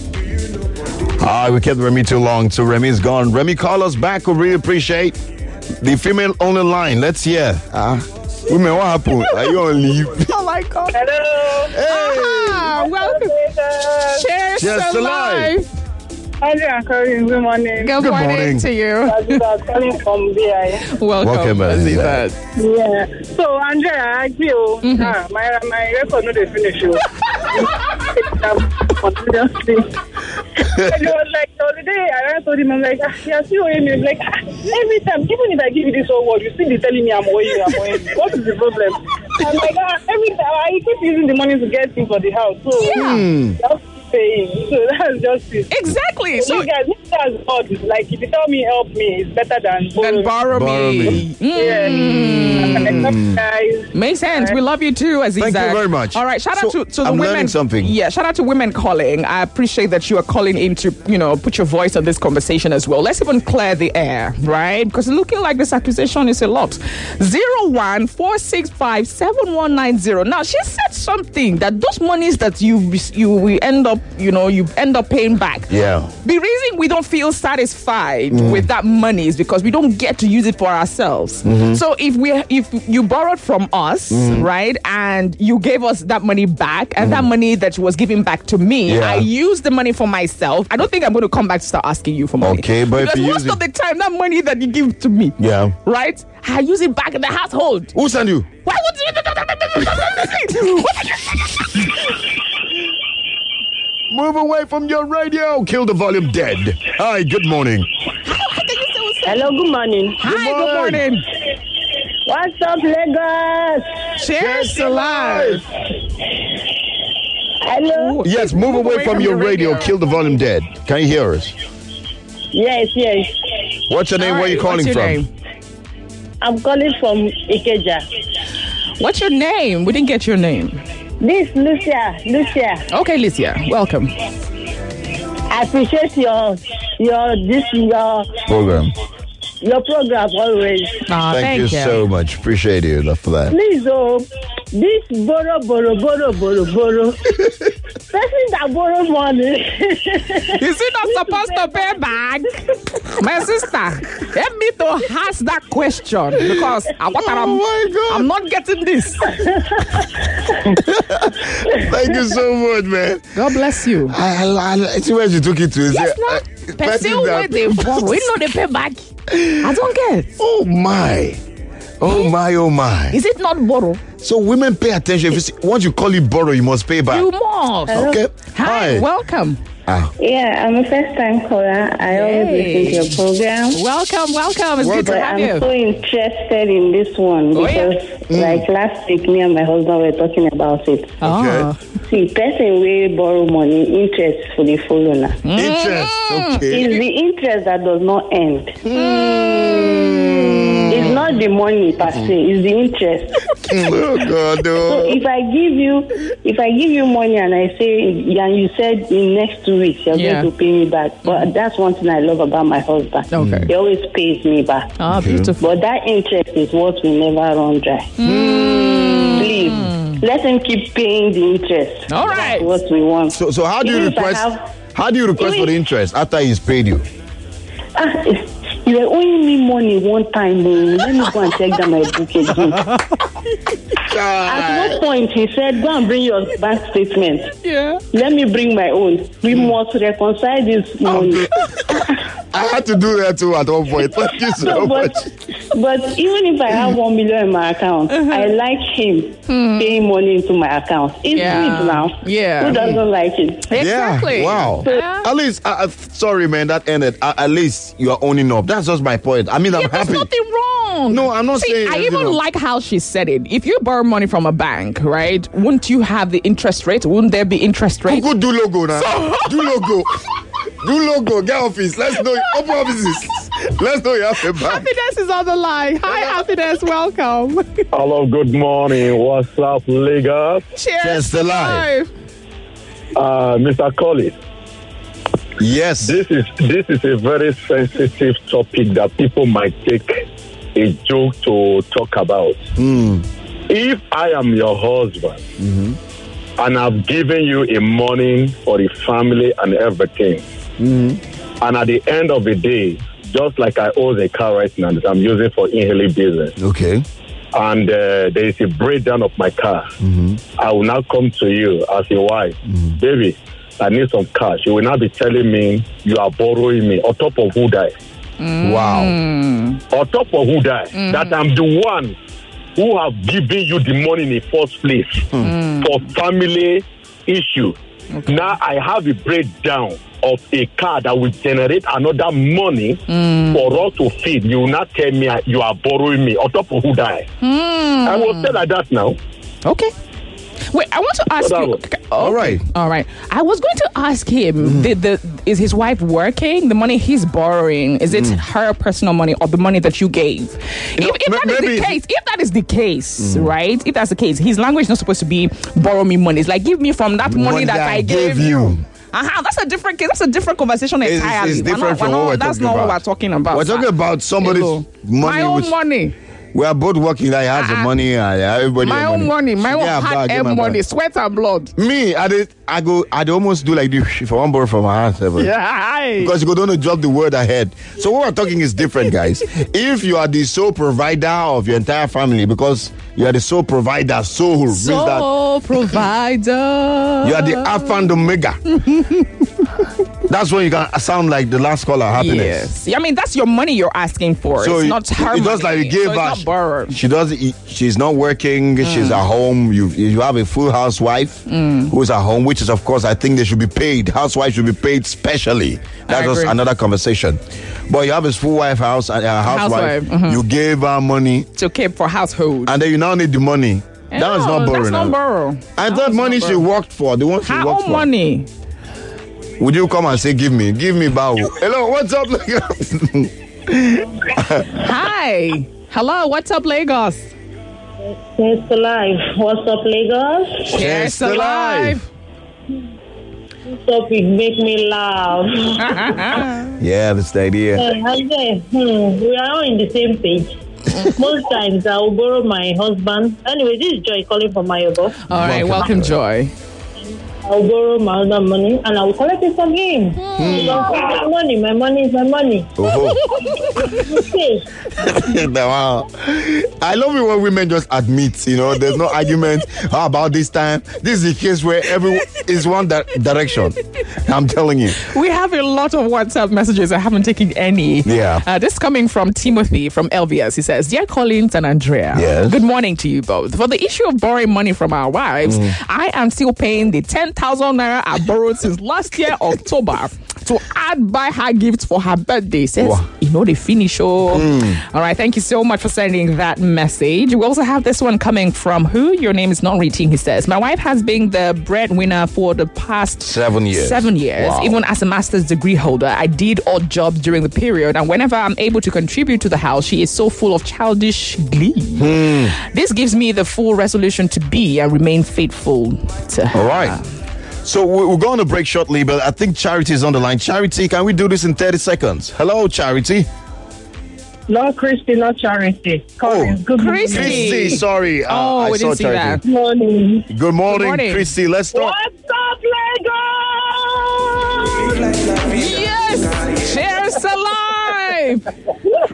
We kept Remy too long, so Remy's gone. Remy, call us back. We really appreciate the female only line. Let's hear. Women, what happened? Are you on leave? Oh my God. Hello. Hey. Welcome. Cheers to life. Andrea, good morning. Good morning to you. I'm calling from BI. Welcome, Aziza. Yeah. So, Andrea, I feel my record not finished. And it was like the other day, I told him, I'm like, you're still owing me. Like, every time, even if I give you this whole word, you still be telling me I'm owing you. What is the problem? I'm like, every time I keep using the money to get things for the house. So, that's paying. So that's just it. Exactly. So you guys odd. Like, if you tell me help me, it's better than borrow me. Yeah. Makes sense. We love you too, Aziza. Thank you very much. All right, shout out to the women. Learning something. Yeah, shout out to women calling. I appreciate that you are calling in to, put your voice on this conversation as well. Let's even clear the air, right? Because looking like this accusation is a lot. 014657190. Now, she said something that those monies that you end up paying back. Yeah. The reason we don't feel satisfied with that money is because we don't get to use it for ourselves. So if you borrowed from us, right, and you gave us that money back, and that money that was given back to me, I used the money for myself. I don't think I'm going to come back to start asking you for money. Okay, but because if you most of the time, that money that you give to me, right, I use it back in the household. Who sent you? Why would you? Move away from your radio. Kill the volume dead. Hi, good morning. Hello, good morning. Hi, good morning. What's up, Lagos? Cheers to life. Hello? Yes, move away from your radio. Kill the volume dead. Can you hear us? Yes. What's your name? Where are you calling from? Name? I'm calling from Ikeja. What's your name? We didn't get your name. This Lucia. Okay, Lucia. Welcome. I appreciate your Program. Your program always. Thank you so much. Appreciate you for that. Please, this borrow. Person that borrow money. Is he not supposed to pay back? My sister, help me to ask that question because I'm not getting this. Thank you so much, man. God bless you. I see where you took it to. Yes, person where they borrow, we know they pay back. I don't get. Oh my. Is it not borrow? So women pay attention. Once you call it borrow, you must pay back. You must. Okay. Hi. Welcome. Yeah, I'm a first-time caller. I always listen to your program. Welcome. It's good to have you. I'm so interested in this one because, like last week, me and my husband were talking about it. Okay. See, person will borrow money, interest for the follow now. Interest, okay. It's the interest that does not end. It's not the money per se; it's the interest. Oh God! No. So if I give you money and I say, and you said in next 2 weeks you're going to pay me back, but that's one thing I love about my husband. Okay. He always pays me back. Beautiful. But that interest is what will never run dry. Please, let him keep paying the interest. All right. That's what we want. So how do you request? How do you request for the interest after he's paid you? You were owing me money one time. Let me go and check down my book again. At one point, he said, go and bring your bank statement. Yeah. Let me bring my own. We must reconcile this money. I had to do that too at one point. Thank you so much. But even if I have 1 million in my account, I like him paying money into my account. It's sweet now. Yeah. Who doesn't like it? Exactly. Yeah. Wow. At least, sorry, man, that ended. At least you are owning up. That's just my point. I mean, I'm happy. There's nothing wrong. No, I'm not saying. I even like how she said it. If you borrow money from a bank, right, wouldn't you have the interest rate? Wouldn't there be interest rate? Go do logo now. Do logo. Do logo. Get office. Let's know. Open offices. Let's know you have a bank. Happiness is on the line. Hi, Happiness. Welcome. Hello, good morning. What's up, Lagos? Cheers to life. Mr. Collins. Yes. This is a very sensitive topic that people might take a joke to talk about. A If I am your husband and I've given you a money for the family and everything, and at the end of the day, just like I own a car right now that I'm using for inhaling business. Okay. And there is a breakdown of my car. I will now come to you as a wife. Baby, I need some cash. You will now be telling me you are borrowing me on top of who died. Wow. On top of who died. That I'm the one who have given you the money in the first place for family issue. Okay. Now I have a breakdown of a car that will generate another money for us to feed. You will not tell me you are borrowing me on top of who died. I will say like that now. Okay. Wait, I want to ask you. Okay. All right. I was going to ask him: is his wife working? The money he's borrowing, is it her personal money or the money that you gave? If that is the case, right? If that's the case, his language is not supposed to be borrow me money. It's like give me from that money that I gave you. That's a different case. That's a different conversation entirely. It's different from what we're that's talking not about. what we're talking about. We're talking about somebody's money. My own money. We are both working. I have the money. Everybody. My own money. My own hard-earned money. Sweat and blood. Me, I'd almost do like this if I want borrow from my house. Because you don't drop the word ahead. So what we're talking is different, guys. If you are the sole provider of your entire family, because you are the sole provider, provider. You are the Alpha and Omega. That's when you can sound like the last caller, Happiness. Yes. I mean, that's your money you're asking for. So it's not her money. Just like you gave her. It's not borrowed. She's not working. She's at home. You have a full housewife who's at home, which is, of course, I think they should be paid. Housewives should be paid specially. That's just another conversation. But you have a full housewife. You gave her money to keep for household. And then you now need the money. That is not borrowing. That's not borrow. And that money she worked for, the one she worked for. Her own money. Would you come and say, give me bow? Hello, what's up, Lagos? Hi. Hello, what's up, Lagos? Cheers to life. What's up, Lagos? Cheers to life. This topic make me laugh. Yeah, that's the idea. We are all in the same page. Most times I will borrow my husband. Anyway, this is Joy calling from Mayobo. All right, welcome Joy. I'll borrow my other money and I will collect it from him. My money is my money. Okay. Wow. I love it when women just admit, there's no argument. How about this time? This is the case where everyone is one direction. I'm telling you. We have a lot of WhatsApp messages. I haven't taken any. Yeah. This coming from Timothy from LVS. He says, Dear Collins and Andrea, good morning to you both. For the issue of borrowing money from our wives, I am still paying the 10,000 naira I borrowed since last year, October, to buy her gifts for her birthday. Says, they finish. All right, thank you so much for sending that message. We also have this one coming from who? Your name is not reading. He says, my wife has been the breadwinner for the past 7 years. 7 years. Wow. Even as a master's degree holder, I did odd jobs during the period, and whenever I'm able to contribute to the house, she is so full of childish glee. This gives me the full resolution to be and remain faithful to her. All right. So we're going to break shortly, but I think Charity is on the line. Charity, can we do this in 30 seconds? Hello, Charity. No, Christy, not Charity. Good Christy, sorry. We didn't see that. Good morning. Good morning, Christy. Let's start. What's up, Lagos? Yes! Cheers to life!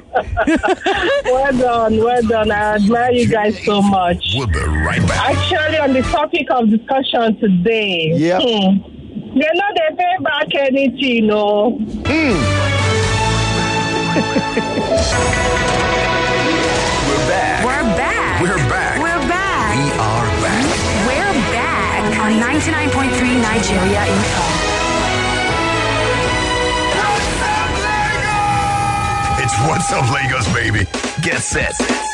Well done. I admire you guys so much. We'll be right back. Actually, on the topic of discussion today, you know they pay back anything, no. We're back. We're back. We're back. We're back. We are back. We're back on 99.3 Nigeria Info. It's What's Up, Lagos, baby. Get set.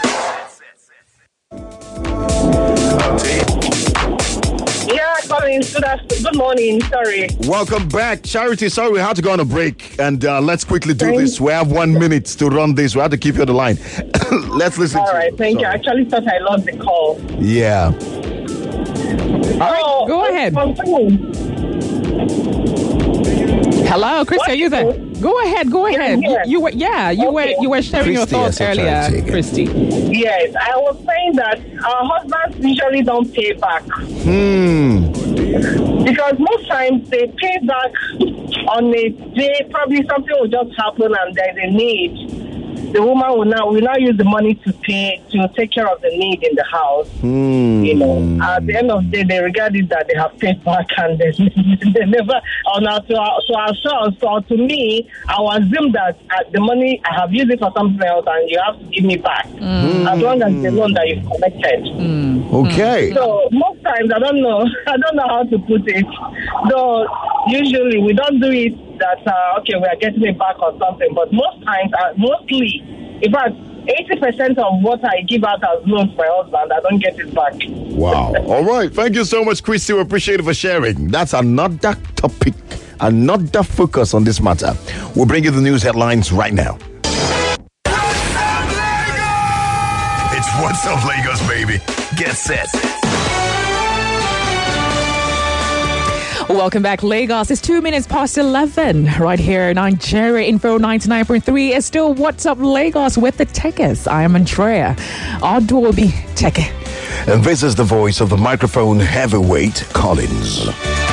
Yeah, Collins, good morning. Sorry. Welcome back, Charity. Sorry, we had to go on a break, and let's quickly do this. We have 1 minute to run this. We have to keep you on the line. Let's listen. All right, thank you. I actually thought I lost the call. Yeah. All right, go ahead. Hello, Christy, are you there? Go ahead. You were sharing your thoughts earlier, Christy. Yes, I was saying that our husbands usually don't pay back. Because most times they pay back on a day, probably something will just happen and there's a need. The woman will now use the money to take care of the need in the house. You know, at the end of the day, they regard it that they have paid back and they never. To me, I will assume that the money I have used it for something else, and you have to give me back as long as the loan that you've collected. Okay. So most times I don't know how to put it. Though usually we don't do it that we are getting it back or something, but mostly, in fact, 80% of what I give out as loans to my husband, I don't get it back. Wow. All right. Thank you so much, Christy. We appreciate it for sharing. That's another topic, another focus on this matter. We'll bring you the news headlines right now. It's What's Up Lagos, baby. Get set. Welcome back, Lagos. It's 2 minutes past 11 right here. Nigeria Info 99.3 is still What's Up Lagos with the Techers. I am Andrea Adobe Teke. And this is the voice of the microphone heavyweight Collins.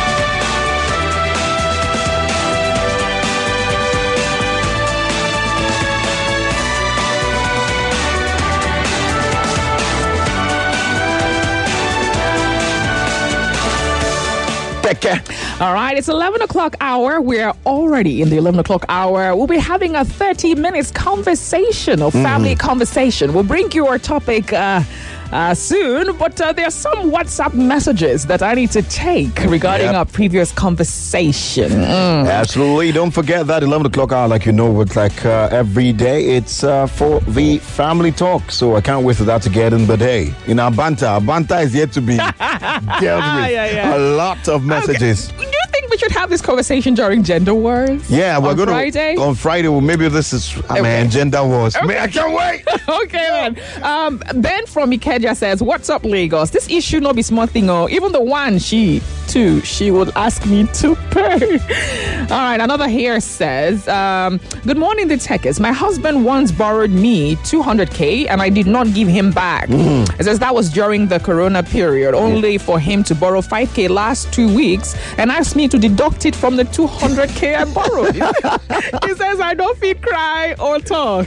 All right, it's 11 o'clock hour. We're already in the 11 o'clock hour. We'll be having a 30 minutes conversation or family conversation. We'll bring you our topic soon, but there are some WhatsApp messages that I need to take regarding our previous conversation. Absolutely. Don't forget that 11 o'clock hour, like with every day, it's for the family talk. So I can't wait for that to get in. But hey, in our banter is yet to be dealt with. A lot of messages. Okay. Do you think we should have this conversation during Gender Wars? Yeah, we're going Friday? On Friday. Well, maybe this is Gender Wars. Okay. I can't wait. Okay, man. Ben from Ikeja says, "What's up, Lagos? This issue not be small thing, or even the one she would ask me to pay." All right, another here says, "Good morning, the Techers. My husband once borrowed me 200K and I did not give him back. It says that was during the Corona period, only for him to borrow 5K last 2 weeks and asked me to deduct it from the 200K I borrowed." He says, "I don't feel cry or talk."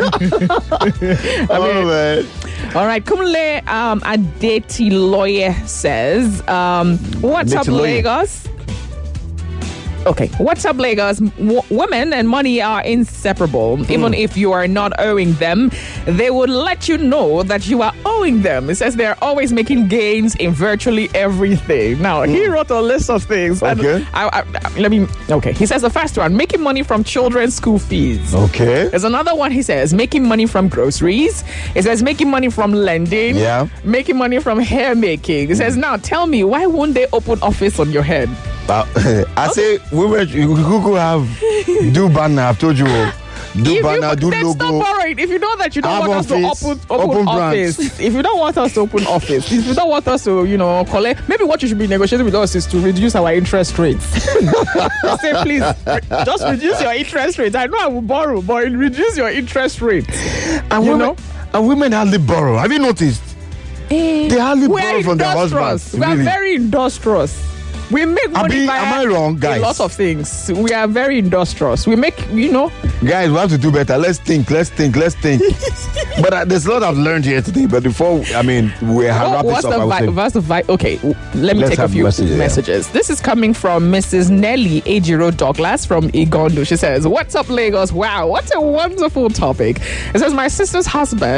Man. All right, Kumle Adeti Lawyer says, "What's up, Lagos?" Okay, what's up, Lagos? Women and money are inseparable. Even if you are not owing them, they would let you know that you are owing them. It says they're always making gains in virtually everything. Now, he wrote a list of things. Okay. He says the first one, making money from children's school fees. Okay. There's another one, he says, making money from groceries. It says making money from lending. Yeah. Making money from hair making. It says, now tell me, why won't they open office on your head? I say, women, you could have do banner. I've told you. Do banner, do logo. Stop borrowing. If you know that you don't want us to open office, if you don't want us to open office, if you don't want us to, collect, maybe what you should be negotiating with us is to reduce our interest rates. Say, please, just reduce your interest rates. I know I will borrow, but reduce your interest rates. And women hardly borrow. Have you noticed? They hardly borrow from their husbands. We are very industrious. We make money am I wrong, guys? A lot of things. We are very industrious. We make, Guys, we have to do better. Let's think. But there's a lot I've learned here today. But before, we wrap this up. Okay, let me take a few messages. This is coming from Mrs. Nelly Ejiro Douglas from Igondo. She says, "What's up, Lagos? Wow, what a wonderful topic." It says, my sister,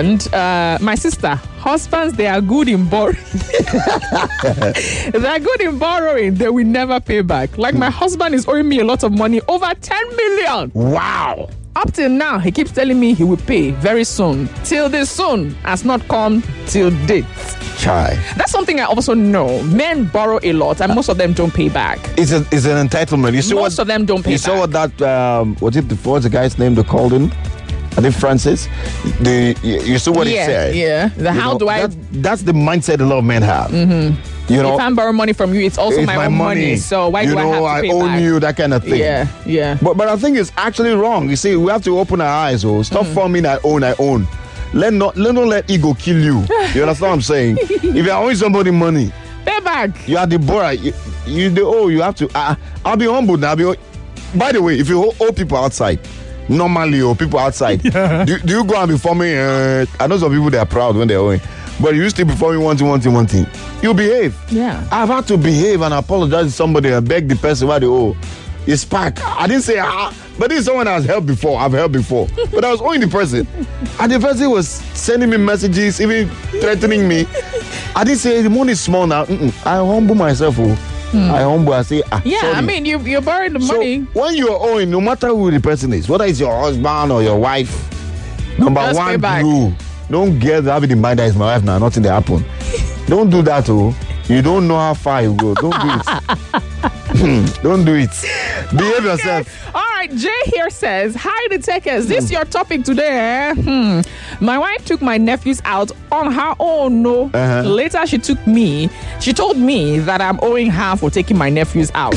husbands, they are good in borrowing. They are good in borrowing. They will never pay back. Like my husband is owing me a lot of money, over 10 million. Wow. Up till now, he keeps telling me he will pay very soon. Till this soon has not come till date. Chai. That's something I also know. Men borrow a lot, and most of them don't pay back. It's an entitlement. Most of them don't pay back. You saw what that what's the guy's name they called him? I think Francis. You saw what he said. Yeah. That's the mindset a lot of men have. You know, if I'm borrowing money from you, it's also my own money. So why do I have to pay I own back? you, that kind of thing. Yeah. But I think it's actually wrong. You see, we have to open our eyes. Stop forming I own. Let not let ego kill you. You understand what I'm saying? If you're owing somebody money, pay back. You are the borrower. You have to. I'll be humble now. By the way, if you owe people outside, normally people outside, do you go and be forming? I know some people, they are proud when they're owing, but you still be forming one thing. You behave. Yeah. I've had to behave and apologize to somebody and beg the person why they owe. It's back. I didn't say but this is someone has helped before. I've helped before, but I was owing the person, and the person was sending me messages, even threatening me. I didn't say the money is small now. I humble myself. I say, yeah, sorry. I mean, you borrowed the money. So when you're owing, no matter who the person is, whether it's your husband or your wife, number Just one pay rule, don't get having in mind that it's my wife now, nothing will happen. Don't do that, You don't know how far you go. Don't do it. Don't do it. Behave yourself. All right, Jay here says, hi, the techers. This is your topic today. My wife took my nephews out on her own. Later, she told me that I'm owing her for taking my nephews out.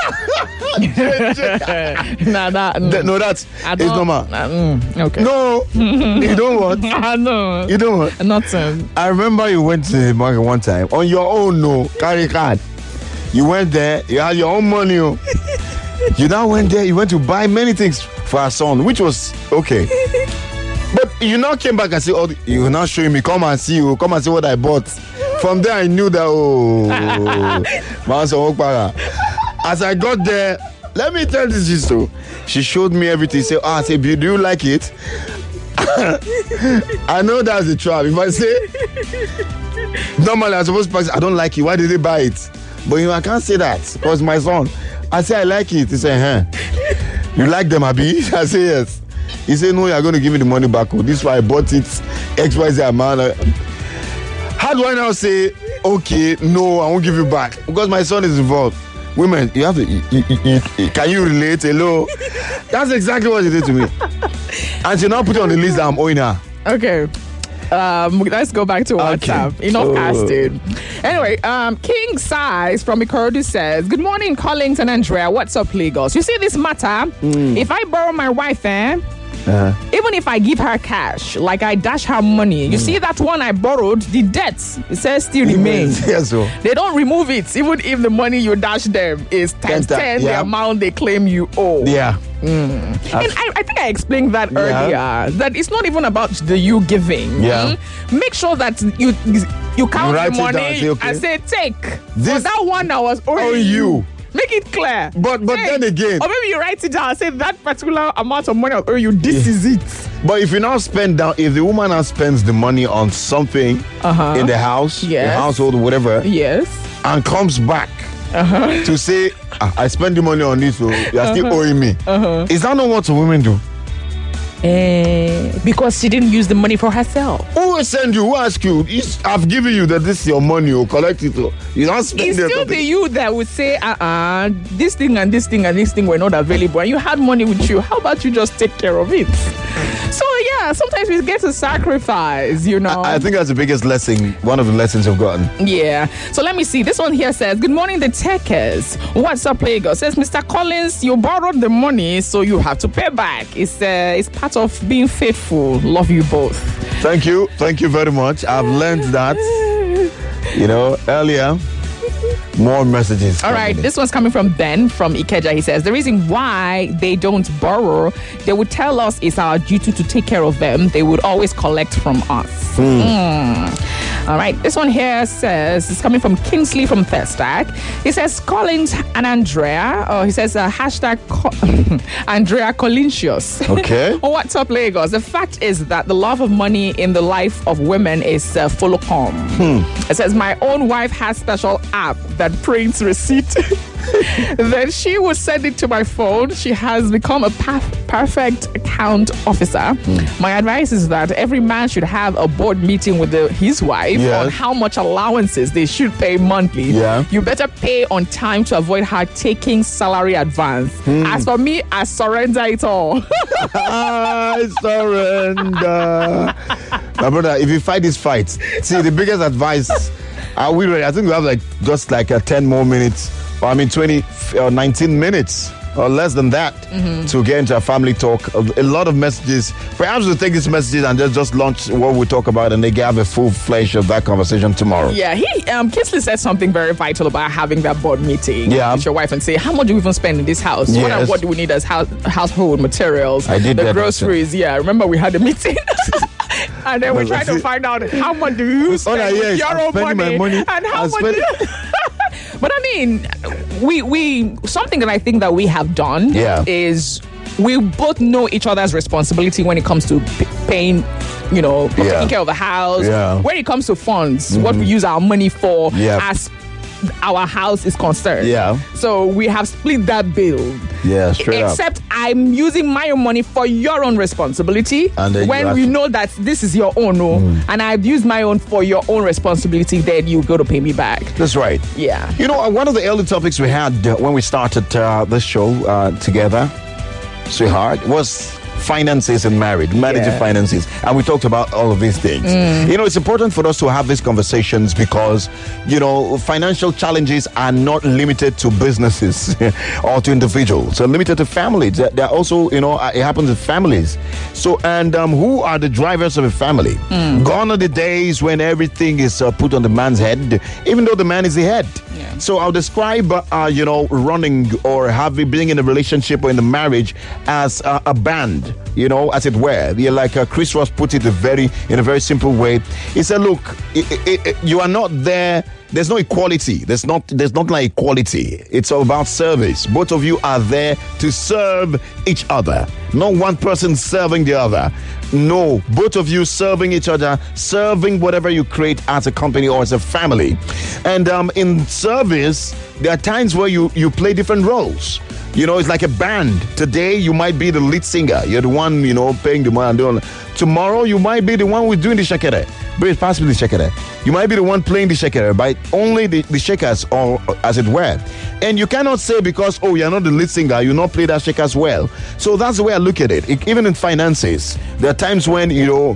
That's normal. Okay. No, you don't want. No, you don't want. Nothing. I remember you went to the market one time on your own. No, carry card. You went there. You had your own money. You now went there. You went to buy many things for our son, which was okay. But you now came back and said, "Oh, you're not showing me. Come and see. Come and see what I bought." From there, I knew that. As I got there, let me tell this sister. She showed me everything. Say, I said, do you like it? I know that's the trap. If I say, normally I'm supposed to say, I don't like it. Why did they buy it? But I can't say that because my son. I say I like it. He said, you like them, Abi? I say yes. He said, no, you're going to give me the money back. This is why I bought it. XYZ amount. How do I now say, okay, no, I won't give you back? Because my son is involved. Women, you have to, can you relate? Hello? That's exactly what she did to me. And she now put it on the list that I'm owing her. Okay. Let's go back to WhatsApp. Okay. Enough casted. Anyway, King Size from Ikorodu says, good morning, Collins and Andrea. What's up, Lagos? You see this matter? If I borrow my wife, even if I give her cash, like I dash her money, you see that one I borrowed, the debt, it says still remains. Yes, so. They don't remove it, even if the money you dash them is times 10 the amount they claim you owe. Yeah. And I think I explained that earlier, that it's not even about the you giving. Make sure that you count the money and say, take. This, for that one I was owing you. Make it clear. But then again. Or maybe you write it down and say that particular amount of money I owe you, this is it. But if you now spend down, if the woman now spends the money on something in the house, the household, whatever, and comes back to say, I spent the money on this, so you are still owing me. Is that not what women do? Because she didn't use the money for herself. Who will send you? Who ask you? I've given you that this is your money, or collect it. You don't spend it. It's still the you that would say, this thing and this thing and this thing were not available, and you had money with you. How about you just take care of it? So yeah, sometimes we get to sacrifice, you know. I think that's the biggest lesson, one of the lessons I've gotten. Yeah. So let me see. This one here says, good morning, the techers. What's up, Lagos? Says, Mr. Collins, you borrowed the money, so you have to pay back. It's part of being faithful. Love you both. Thank you. Thank you very much. I've learned that, earlier. More messages. All right, this one's coming from Ben from Ikeja. He says, the reason why they don't borrow, they would tell us it's our duty to take care of them. They would always collect from us. All right, this one here says, it's coming from Kingsley from Thestack. He says, Collins and Andrea, he says, hashtag Andrea Colintius. Okay. What's up, Lagos? The fact is that the love of money in the life of women is full calm. It says, my own wife has special app that prints receipt. Then she would send it to my phone. She has become a perfect account officer. My advice is that every man should have a board meeting with his wife on how much allowances they should pay monthly. You better pay on time to avoid her taking salary advance. As for me, I surrender it all. I surrender. My brother, if you fight this fight, see, the biggest advice Are we ready? I think we have like just like 10 more minutes. Or 20 or 19 minutes. Or less than that to get into a family talk. A lot of messages. Perhaps we'll take these messages and just launch what we talk about, and they have a full flesh of that conversation tomorrow. Yeah, Kinsley said something very vital about having that board meeting with your wife and say, how much do we even spend in this house? Yes. What do we need as household materials? I did the that groceries. Also. Yeah, remember we had a meeting. And then we tried to find out how much do you spend with your own money and how much. But I mean, we something that I think that we have done is we both know each other's responsibility when it comes to paying, taking care of the house. Yeah. When it comes to funds, what we use our money for as our house is concerned. Yeah. So we have split that bill. Yeah, straight up. Except I'm using my own money for your own responsibility. And when we know that this is your own, and I've used my own for your own responsibility, then you go to pay me back. That's right. Yeah. One of the early topics we had when we started this show together, sweetheart, was finances and managing finances, and we talked about all of these things. It's important for us to have these conversations because financial challenges are not limited to businesses or to individuals. They're limited to families. They're also it happens in families. So who are the drivers of a family? Gone are the days when everything is put on the man's head, even though the man is the head. So I'll describe running or being in a relationship or in a marriage as a band, as it were. Like Chris Ross put it in a very simple way. He said, look, you are not there. There's no equality. There's not like equality. It's all about service. Both of you are there to serve each other. Not one person serving the other. No, both of you serving each other, serving whatever you create as a company or as a family. And in service, there are times where you play different roles. It's like a band. Today, you might be the lead singer. You're the one, paying the money and doing. Tomorrow, you might be the one who's doing the shakere. But it's possibly the shakere. You might be the one playing the shakere, but only the shakers, or as it were. And you cannot say because, you're not the lead singer, you not play that shaker as well. So that's the way I look at it. Even in finances, there are times when,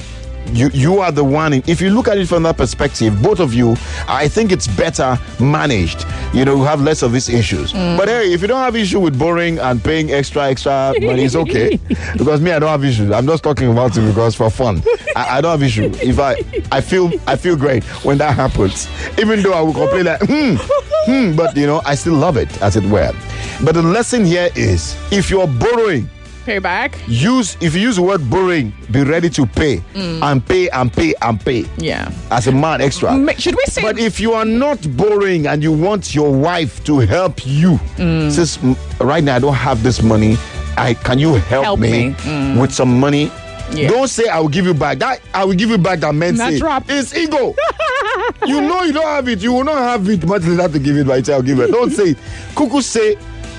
you are the one. If you look at it from that perspective, both of you, I think it's better managed. You have less of these issues. But hey, if you don't have issue with borrowing and paying extra money, it's okay. Because me, I don't have issues. I'm just talking about it because for fun. I don't have issue. If I feel great when that happens. Even though I will complain like, but I still love it, as it were. But the lesson here is, if you're borrowing, pay back. If you use the word borrowing, be ready to pay and pay and pay and pay. Yeah. As a man, extra. Should we say? But if you are not borrowing and you want your wife to help you, says, right now I don't have this money. Can you help me with some money? Yeah. Don't say I will give you back. That I will give you back. That meant say it's ego. You don't have it. You will not have it much later to give it back. I'll give it. Don't say it. Kuku say,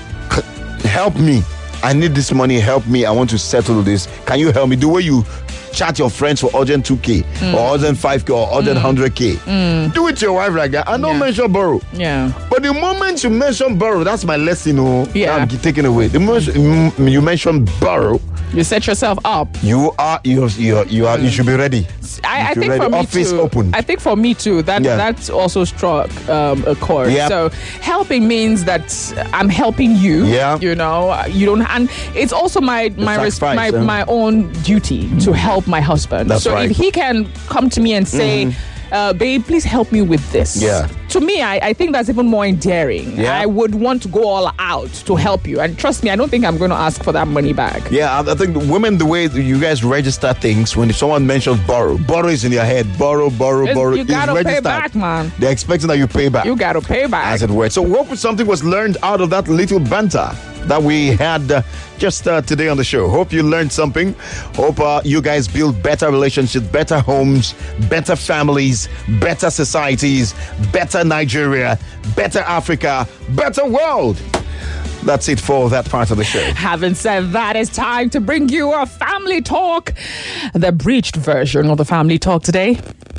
help me. I need this money. Help me. I want to settle this. Can you help me? The way you chat your friends for urgent 2K or urgent 5K or urgent 100K. Do it to your wife like that. And don't mention borrow. Yeah. But the moment you mention borrow, that's my lesson. I'm taking away. The moment you mention borrow, you set yourself up. You should be ready. I think for me office too. Open. I think for me too. That's also struck a chord. Yep. So helping means that I'm helping you. Yeah. You don't, and it's also my own duty to help my husband. That's right. If he can come to me and say, babe, please help me with this. Yeah. To me, I think that's even more endearing. Yeah. I would want to go all out to help you. And trust me, I don't think I'm going to ask for that money back. Yeah, I think women, the way you guys register things, when someone mentions borrow is in your head. Borrow. You got to pay back, man. They're expecting that you pay back. You got to pay back. As it were. So hope something was learned out of that little banter that we had just today on the show. Hope you learned something. Hope you guys build better relationships, better homes, better families, better societies, better Nigeria, better Africa, better world. That's it for that part of the show. Having said that, it's time to bring you a family talk, the breached version of the family talk today.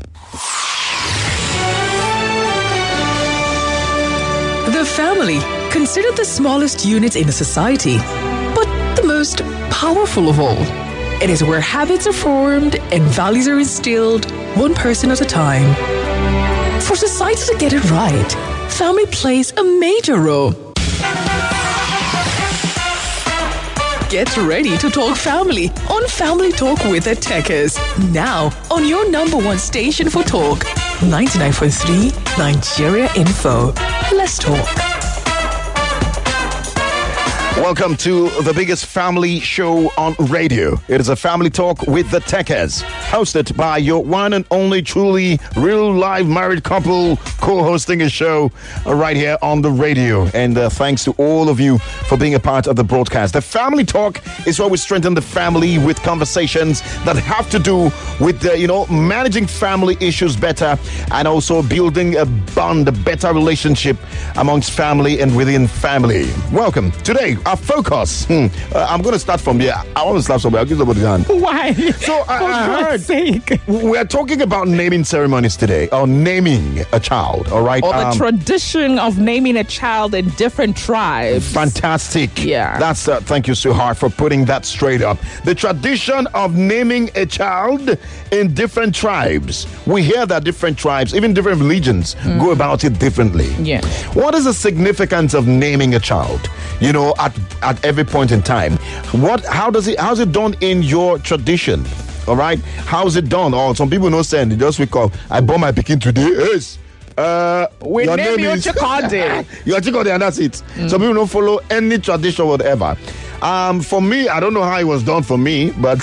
The family, considered the smallest unit in a society, but the most powerful of all. It is where habits are formed and values are instilled, one person at a time. For For society to get it right, family plays a major role. Get ready to talk family on Family Talk with the Techers. Now on your number one station for talk, 99.3 Nigeria Info. Let's talk. Welcome to the biggest family show on radio. It is a Family Talk with the Techers, hosted by your one and only truly real live married couple co-hosting a show right here on the radio. And thanks to all of you for being a part of the broadcast. The Family Talk is where we strengthen the family with conversations that have to do with, managing family issues better and also building a bond, a better relationship amongst family and within family. Welcome. Today, our focus. I'm going to start from here. I want to slap somebody. I'll give somebody a hand. Why? So I heard sake. We're talking about naming ceremonies today, or naming a child, all right? Or the tradition of naming a child in different tribes. Fantastic. Yeah. That's, thank you, Suhar, for putting that straight up. The tradition of naming a child in different tribes. We hear that different tribes, even different religions, go about it differently. Yeah. What is the significance of naming a child? At every point in time. How's it done in your tradition? All right? How's it done? Or some people don't say, they just wake up, I born my pikin today. Yes. We your name name you is Chikode. You're Chikode, and that's it. Some people don't follow any tradition, whatever. For me, I don't know how it was done for me, but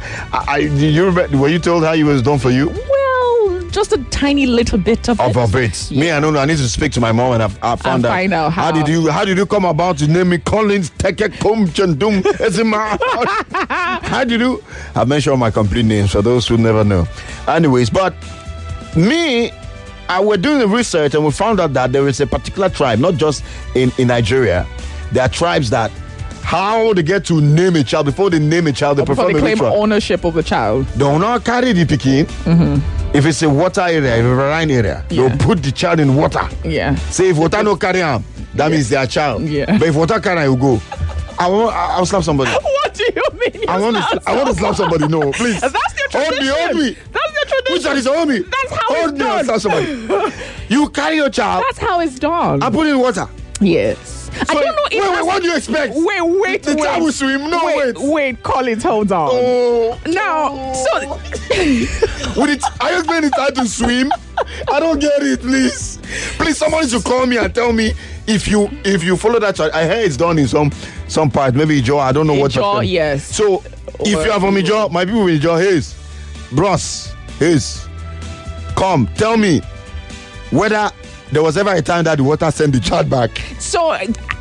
were you told how it was done for you? Well, just a tiny little bit of it. Of it. Yeah. Me, I don't know. I need to speak to my mom and I found out. Find out how did you come about to name me Collins Teke Kum Chandum Ezima? How did you? I've mentioned my complete names for those who never know. Anyways, but me, we're doing the research and we found out that there is a particular tribe, not just in Nigeria. There are tribes that how they get to name a child, before they name a child, they perform a ritual. Before they claim ownership of the child. They will not carry the pikin. If it's a water area, if it's a marine area, they'll put the child in water. Yeah. Say if water no carry him, that means their child. Yeah. But if water carry him, will go. I'll slap somebody. What do you mean? I want to slap somebody. No, please. That's your tradition. Hold me. That's your tradition. Which tradition? Hold me. That's how it's done. I'll slap somebody. You carry your child. That's how it's done. I put it in water. Yes. So, I don't know if wait, what do you expect? Wait. The child will swim. No, wait, Collins, hold on. Oh. Now, so... Are you expecting the child to swim? I don't get it, please. Please, somebody should call me and tell me if you follow that child. I hear it's done in some part. Maybe Ijaw, I don't know what. Ijaw, yes. So, if you are from Ijaw, my people in Ijaw, Hayes, bros, Hayes, come, tell me whether there was ever a time that the water sent the child back. So,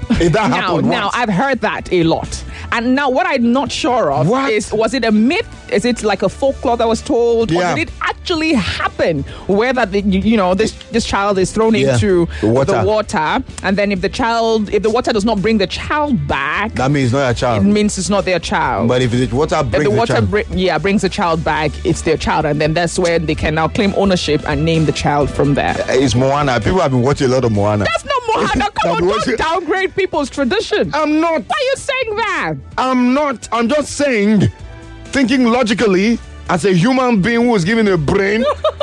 now I've heard that a lot. And now what I'm not sure of is, was it a myth? Is it like a folklore that was told? Yeah. Or did it actually happen where that, this child is thrown into the water, and then if the water does not bring the child back, that means it's not a child. It means it's not their child. But if the water brings the child back, it's their child, and then that's where they can now claim ownership and name the child from there. It's Moana. People have been watching a lot of Moana. That's not Moana. Come on, don't downgrade people's tradition. I'm not. Why are you saying that? I'm not. I'm just saying, thinking logically, as a human being who was given a brain,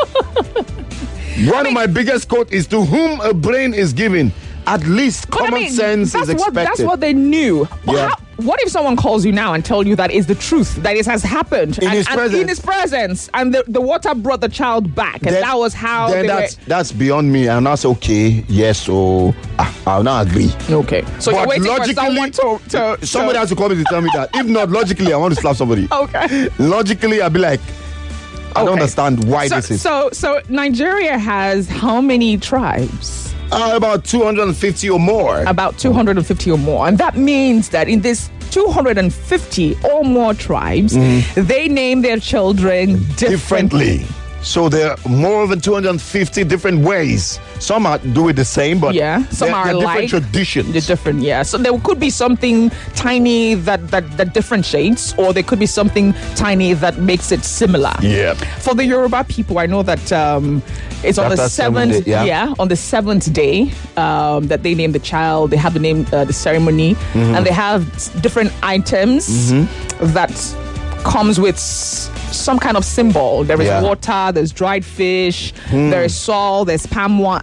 one of my biggest quotes is, to whom a brain is given, at least common sense is expected. That's what they knew. Yeah. What if someone calls you now and tell you that is the truth, that it has happened in his presence, and the water brought the child back, and that was how that's beyond me. And that's okay. Yes, so I'll not agree. Okay, so but you're waiting for someone to somebody has to call me to tell me that. If not, logically, I want to slap somebody. Okay. Logically, I'll be like, I don't understand why this is. So Nigeria has how many tribes? About 250 or more. About 250 or more. And that means that in this 250 or more tribes, they name their children differently. So there are more than 250 different ways. Some do it the same, but some are different traditions. They're different, yeah. So there could be something tiny that differentiates, or there could be something tiny that makes it similar. Yeah. For the Yoruba people, I know that it's on the 7th. On the 7th day that they name the child. They have the name, the ceremony, and they have different items that comes with some kind of symbol. There is Yeah. water, there's dried fish, there is salt, there's palm oil.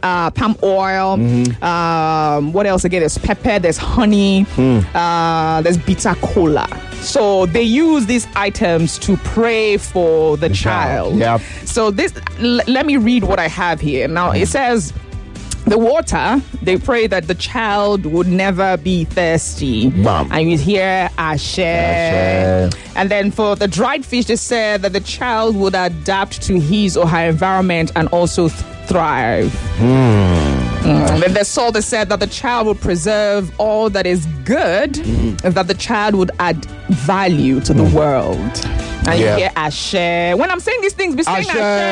What else again? There's pepper, there's honey, there's bitter cola. So they use these items to pray for the child. Yep. So this, let me read what I have here. Now it says, the water, they pray that the child would never be thirsty. Bam. And you hear Ashe. And then for the dried fish, they said that the child would adapt to his or her environment and also thrive. And then the salt, they said that the child would preserve all that is good, and that the child would add value to the world. And you hear Ashe. When I'm saying these things, be saying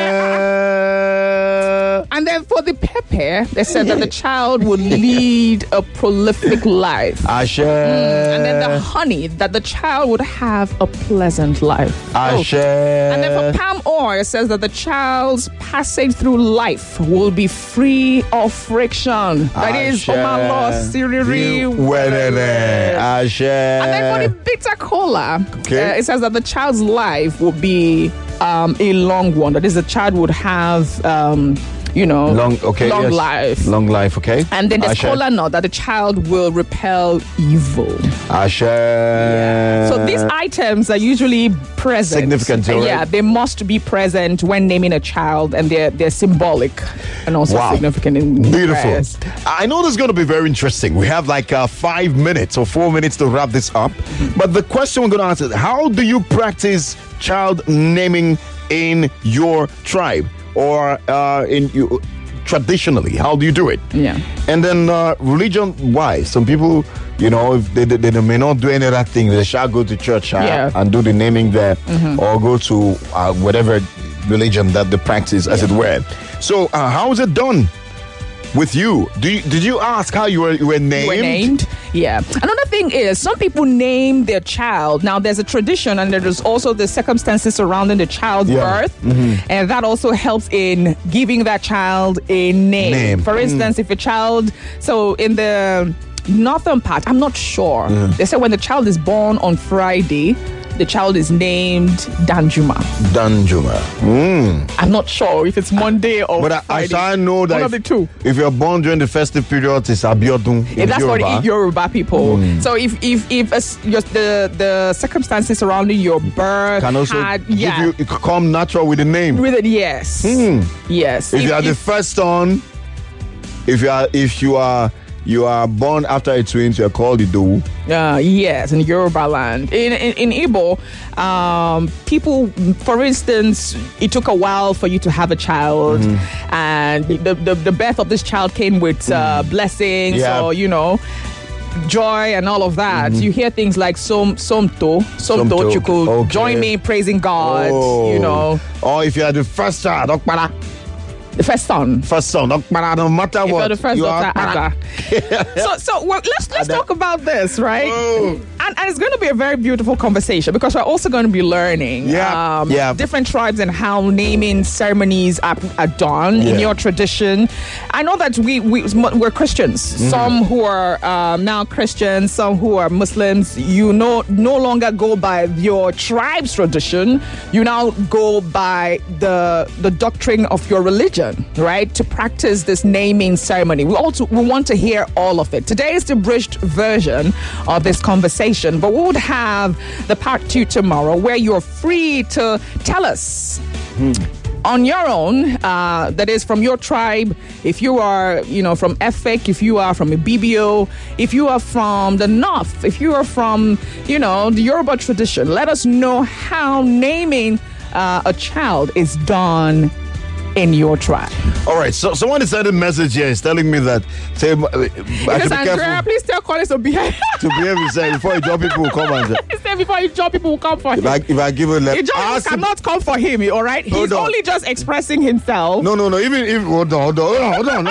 Ashe. And then for the pepper, they said that the child would lead a prolific life. Ashe. And then the honey, that the child would have a pleasant life. Ashe. And then for palm oil, it says that the child's passage through life will be free of friction. That is, oh my Lord, Siriri. Ashe. And then for the bitter cola, it says that the child's life will be a long one. That is, the child would have, long life. Long life, okay. And then there's cola nut, that the child will repel evil. Ashe. So these items are usually present. Significant, right? Yeah, they must be present when naming a child, and they're symbolic and also significant in Beautiful. prayers. I know this is going to be very interesting. We have like 5 minutes or 4 minutes to wrap this up. But the question we're going to answer is, how do you practice child naming in your tribe or in you? Traditionally, how do you do it? Yeah. And then religion-wise, some people, if they may not do any other thing, they shall go to church and do the naming there, or go to whatever religion that they practice, as it were. So, how is it done with you? Did you ask how you were named? You were named? Yeah. Another thing is, some people name their child. Now, there's a tradition, and there's also the circumstances surrounding the child's birth, and that also helps in giving that child a name. For instance, if a child, so in the northern part, I'm not sure. They say when the child is born on Friday, the child is named Danjuma. I'm not sure if it's Monday or Friday. I know that one of the two. If you're born during the festive period, it's Abiodun. That's for the Yoruba people. So if the circumstances surrounding your birth can also give you, it come natural with the name. With it, yes. Yes. If you are the first son, if you are born after a twins, you are called Idowu. Yes, in Yoruba land. In Igbo, people, for instance, it took a while for you to have a child, and the birth of this child came with blessings, or joy and all of that. You hear things like Somto Chuku, join me praising God, Or if you are the first child, the first son. No matter what. You're the first daughter. So let's talk about this, right? And it's going to be a very beautiful conversation, because we're also going to be learning different tribes and how naming ceremonies are done in your tradition. I know that we're Christians. Some who are now Christians, some who are Muslims. You no longer go by your tribe's tradition. You now go by the doctrine of your religion. Right, to practice this naming ceremony. We want to hear all of it. Today is the abridged version of this conversation, but we would have the part 2 tomorrow, where you're free to tell us on your own, that is from your tribe, if you are, from Efik, if you are from Ibibio, if you are from the North, if you are from, the Yoruba tradition, let us know how naming a child is done in your tribe. All right, so someone sent a message here. Is telling me that Andrea, please tell Collins to behave. To behave himself before you job people will come and say before you job people will come for him. If I give a letter, cannot come for him. All right, he's only just expressing himself. No. Even if hold on. Hold on.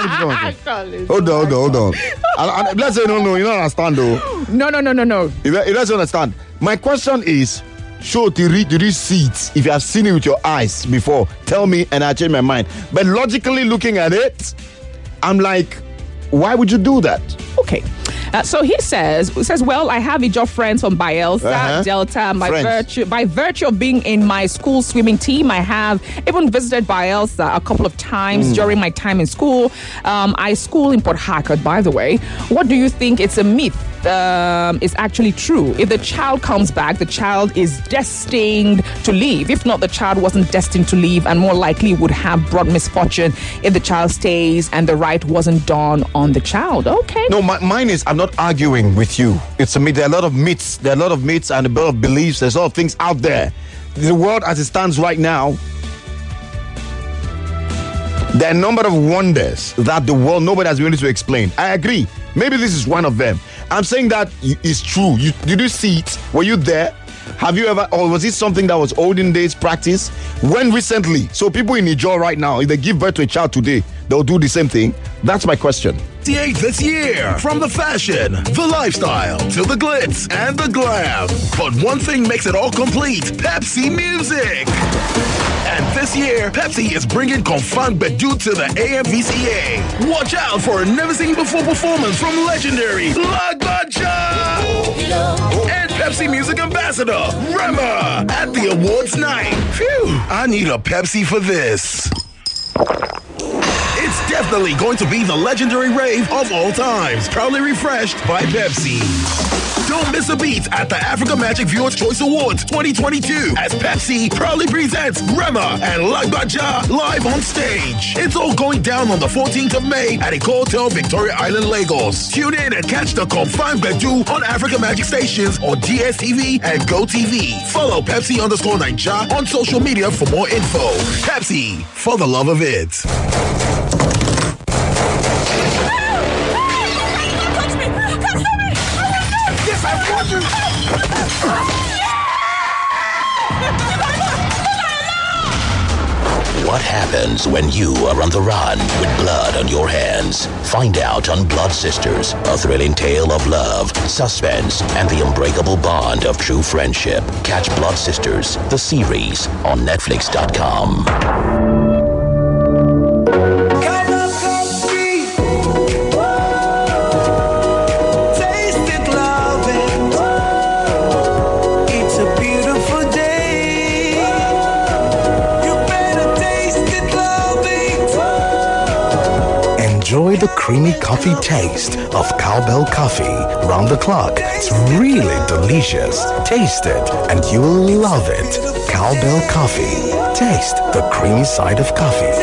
Let's say no. You don't understand though. No. If let's understand. My question is, show the receipts. If you have seen it with your eyes before, tell me and I change my mind. But logically looking at it, I'm like, why would you do that? Okay. So he says, well, I have Ijaw friends from Bielsa, Delta. By virtue of being in my school swimming team, I have even visited Bielsa a couple of times during my time in school. I school in Port Harcourt, by the way. What do you think? It's a myth. Is actually true. If the child comes back, the child is destined to leave. If not, the child wasn't destined to leave and more likely would have brought misfortune if the child stays and the right wasn't done on the child. Okay. No, mine is, I'm not arguing with you. It's a myth. There are a lot of myths. There are a lot of myths and a lot of beliefs. There's a lot of things out there. The world as it stands right now, there are a number of wonders that the world, nobody has been able to explain. I agree. Maybe this is one of them. I'm saying that is true. Did you see it? Were you there? Have you ever, or was it something that was olden days practice? When recently? So people in Ijaw right now, if they give birth to a child today, they'll do the same thing. That's my question. This year, from the fashion, the lifestyle, to the glitz and the glam. But one thing makes it all complete: Pepsi Music. And this year, Pepsi is bringing Confirmed Bedu to the AMVCA. Watch out for a never-seen-before performance from legendary Lagbaja and Pepsi Music Ambassador Rema at the awards night. Phew, I need a Pepsi for this. It's definitely going to be the legendary rave of all times, proudly refreshed by Pepsi. Don't miss a beat at the Africa Magic Viewers Choice Awards 2022 as Pepsi proudly presents Rema and Lagbaja live on stage. It's all going down on the 14th of May at Eco Hotel Victoria Island, Lagos. Tune in and catch the Confirmed Bedu on Africa Magic stations on DSTV and GoTV. Follow Pepsi_Naija on social media for more info. Pepsi, for the love of it. What happens when you are on the run with blood on your hands? Find out on Blood Sisters, a thrilling tale of love, suspense, and the unbreakable bond of true friendship. Catch Blood Sisters, the series, on Netflix.com. Enjoy the creamy coffee taste of Cowbell Coffee round the clock. It's really delicious. Taste it and you'll love it. Cowbell Coffee. Taste the creamy side of coffee.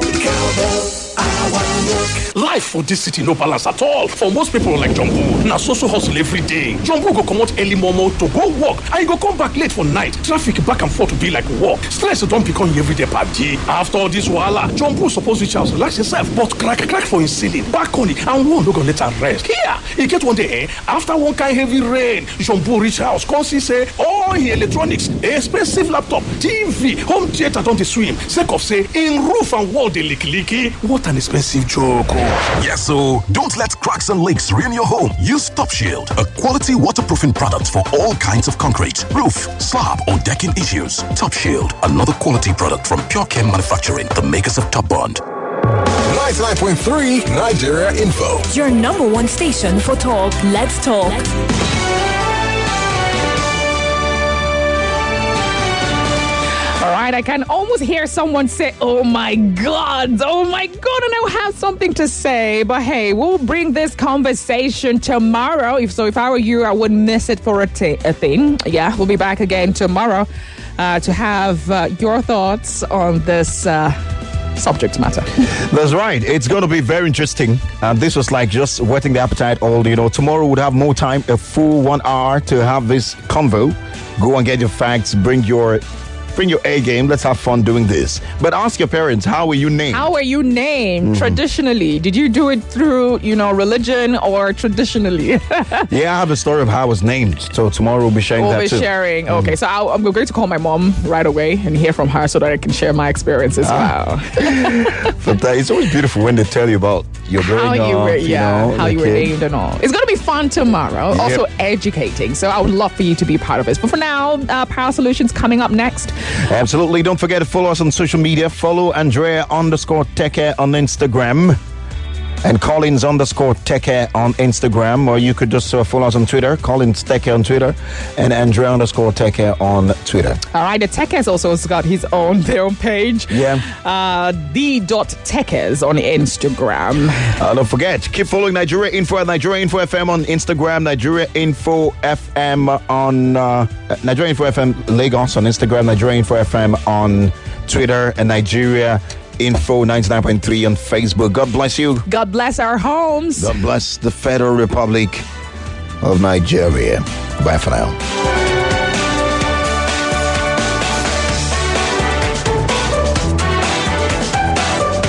Life for this city no balance at all. For most people like Jumbo, na so hustle every day. Jumbo go come out early momo to go work, and you go come back late for night. Traffic back and forth to be like work. Stress don't become everyday party. After all this wahala, Jumbo suppose reach house, relax yourself, but crack for his ceiling, back on it, and one no go let her rest. Here, he get one day, after one kind heavy rain, Jumbo reach house, come see say all the electronics, expensive laptop, TV, home theater don't swim. Sake of say in roof and wall they licky. What an expensive joke. Yes, so don't let cracks and leaks ruin your home. Use Top Shield, a quality waterproofing product for all kinds of concrete, roof, slab, or decking issues. Top Shield, another quality product from Pure Chem Manufacturing, the makers of Top Bond. 99.3 Nigeria Info. Your number one station for talk. Let's talk. All right, I can almost hear someone say, oh my God, and I have something to say. But hey, we'll bring this conversation tomorrow. If I were you, I wouldn't miss it for a thing. Yeah, we'll be back again tomorrow to have your thoughts on this subject matter. That's right. It's going to be very interesting. This was like just whetting the appetite all, tomorrow we'll have more time, a full 1 hour to have this convo. Go and get your facts, bring your A game. Let's have fun doing this. But ask your parents, how were you named? How were you named traditionally? Did you do it through, religion or traditionally? Yeah, I have a story of how I was named. So tomorrow we'll be sharing that too. Okay, so I'm going to call my mom right away and hear from her so that I can share my experience as well. But it's always beautiful when they tell you about your growing up, how you were named and all. It's going to be fun tomorrow. Yep. Also educating. So I would love for you to be part of this. But for now, Power Solutions coming up next. Absolutely. Don't forget to follow us on social media. Follow Andrea_Teke on Instagram. and Collins_Teke on Instagram, or you could just follow us on Twitter, Collins Teke on Twitter, and Andrea_Teke on Twitter. All right, the Tekes also has got their own page. Yeah. The.Tekes on Instagram. Don't forget, keep following Nigeria Info at Nigeria Info FM on Instagram, Nigeria Info FM on Nigeria Info FM Lagos on Instagram, Nigeria Info FM on Twitter, and Nigeria Info 99.3 on Facebook. God bless you. God bless our homes. God bless the Federal Republic of Nigeria. Bye for now.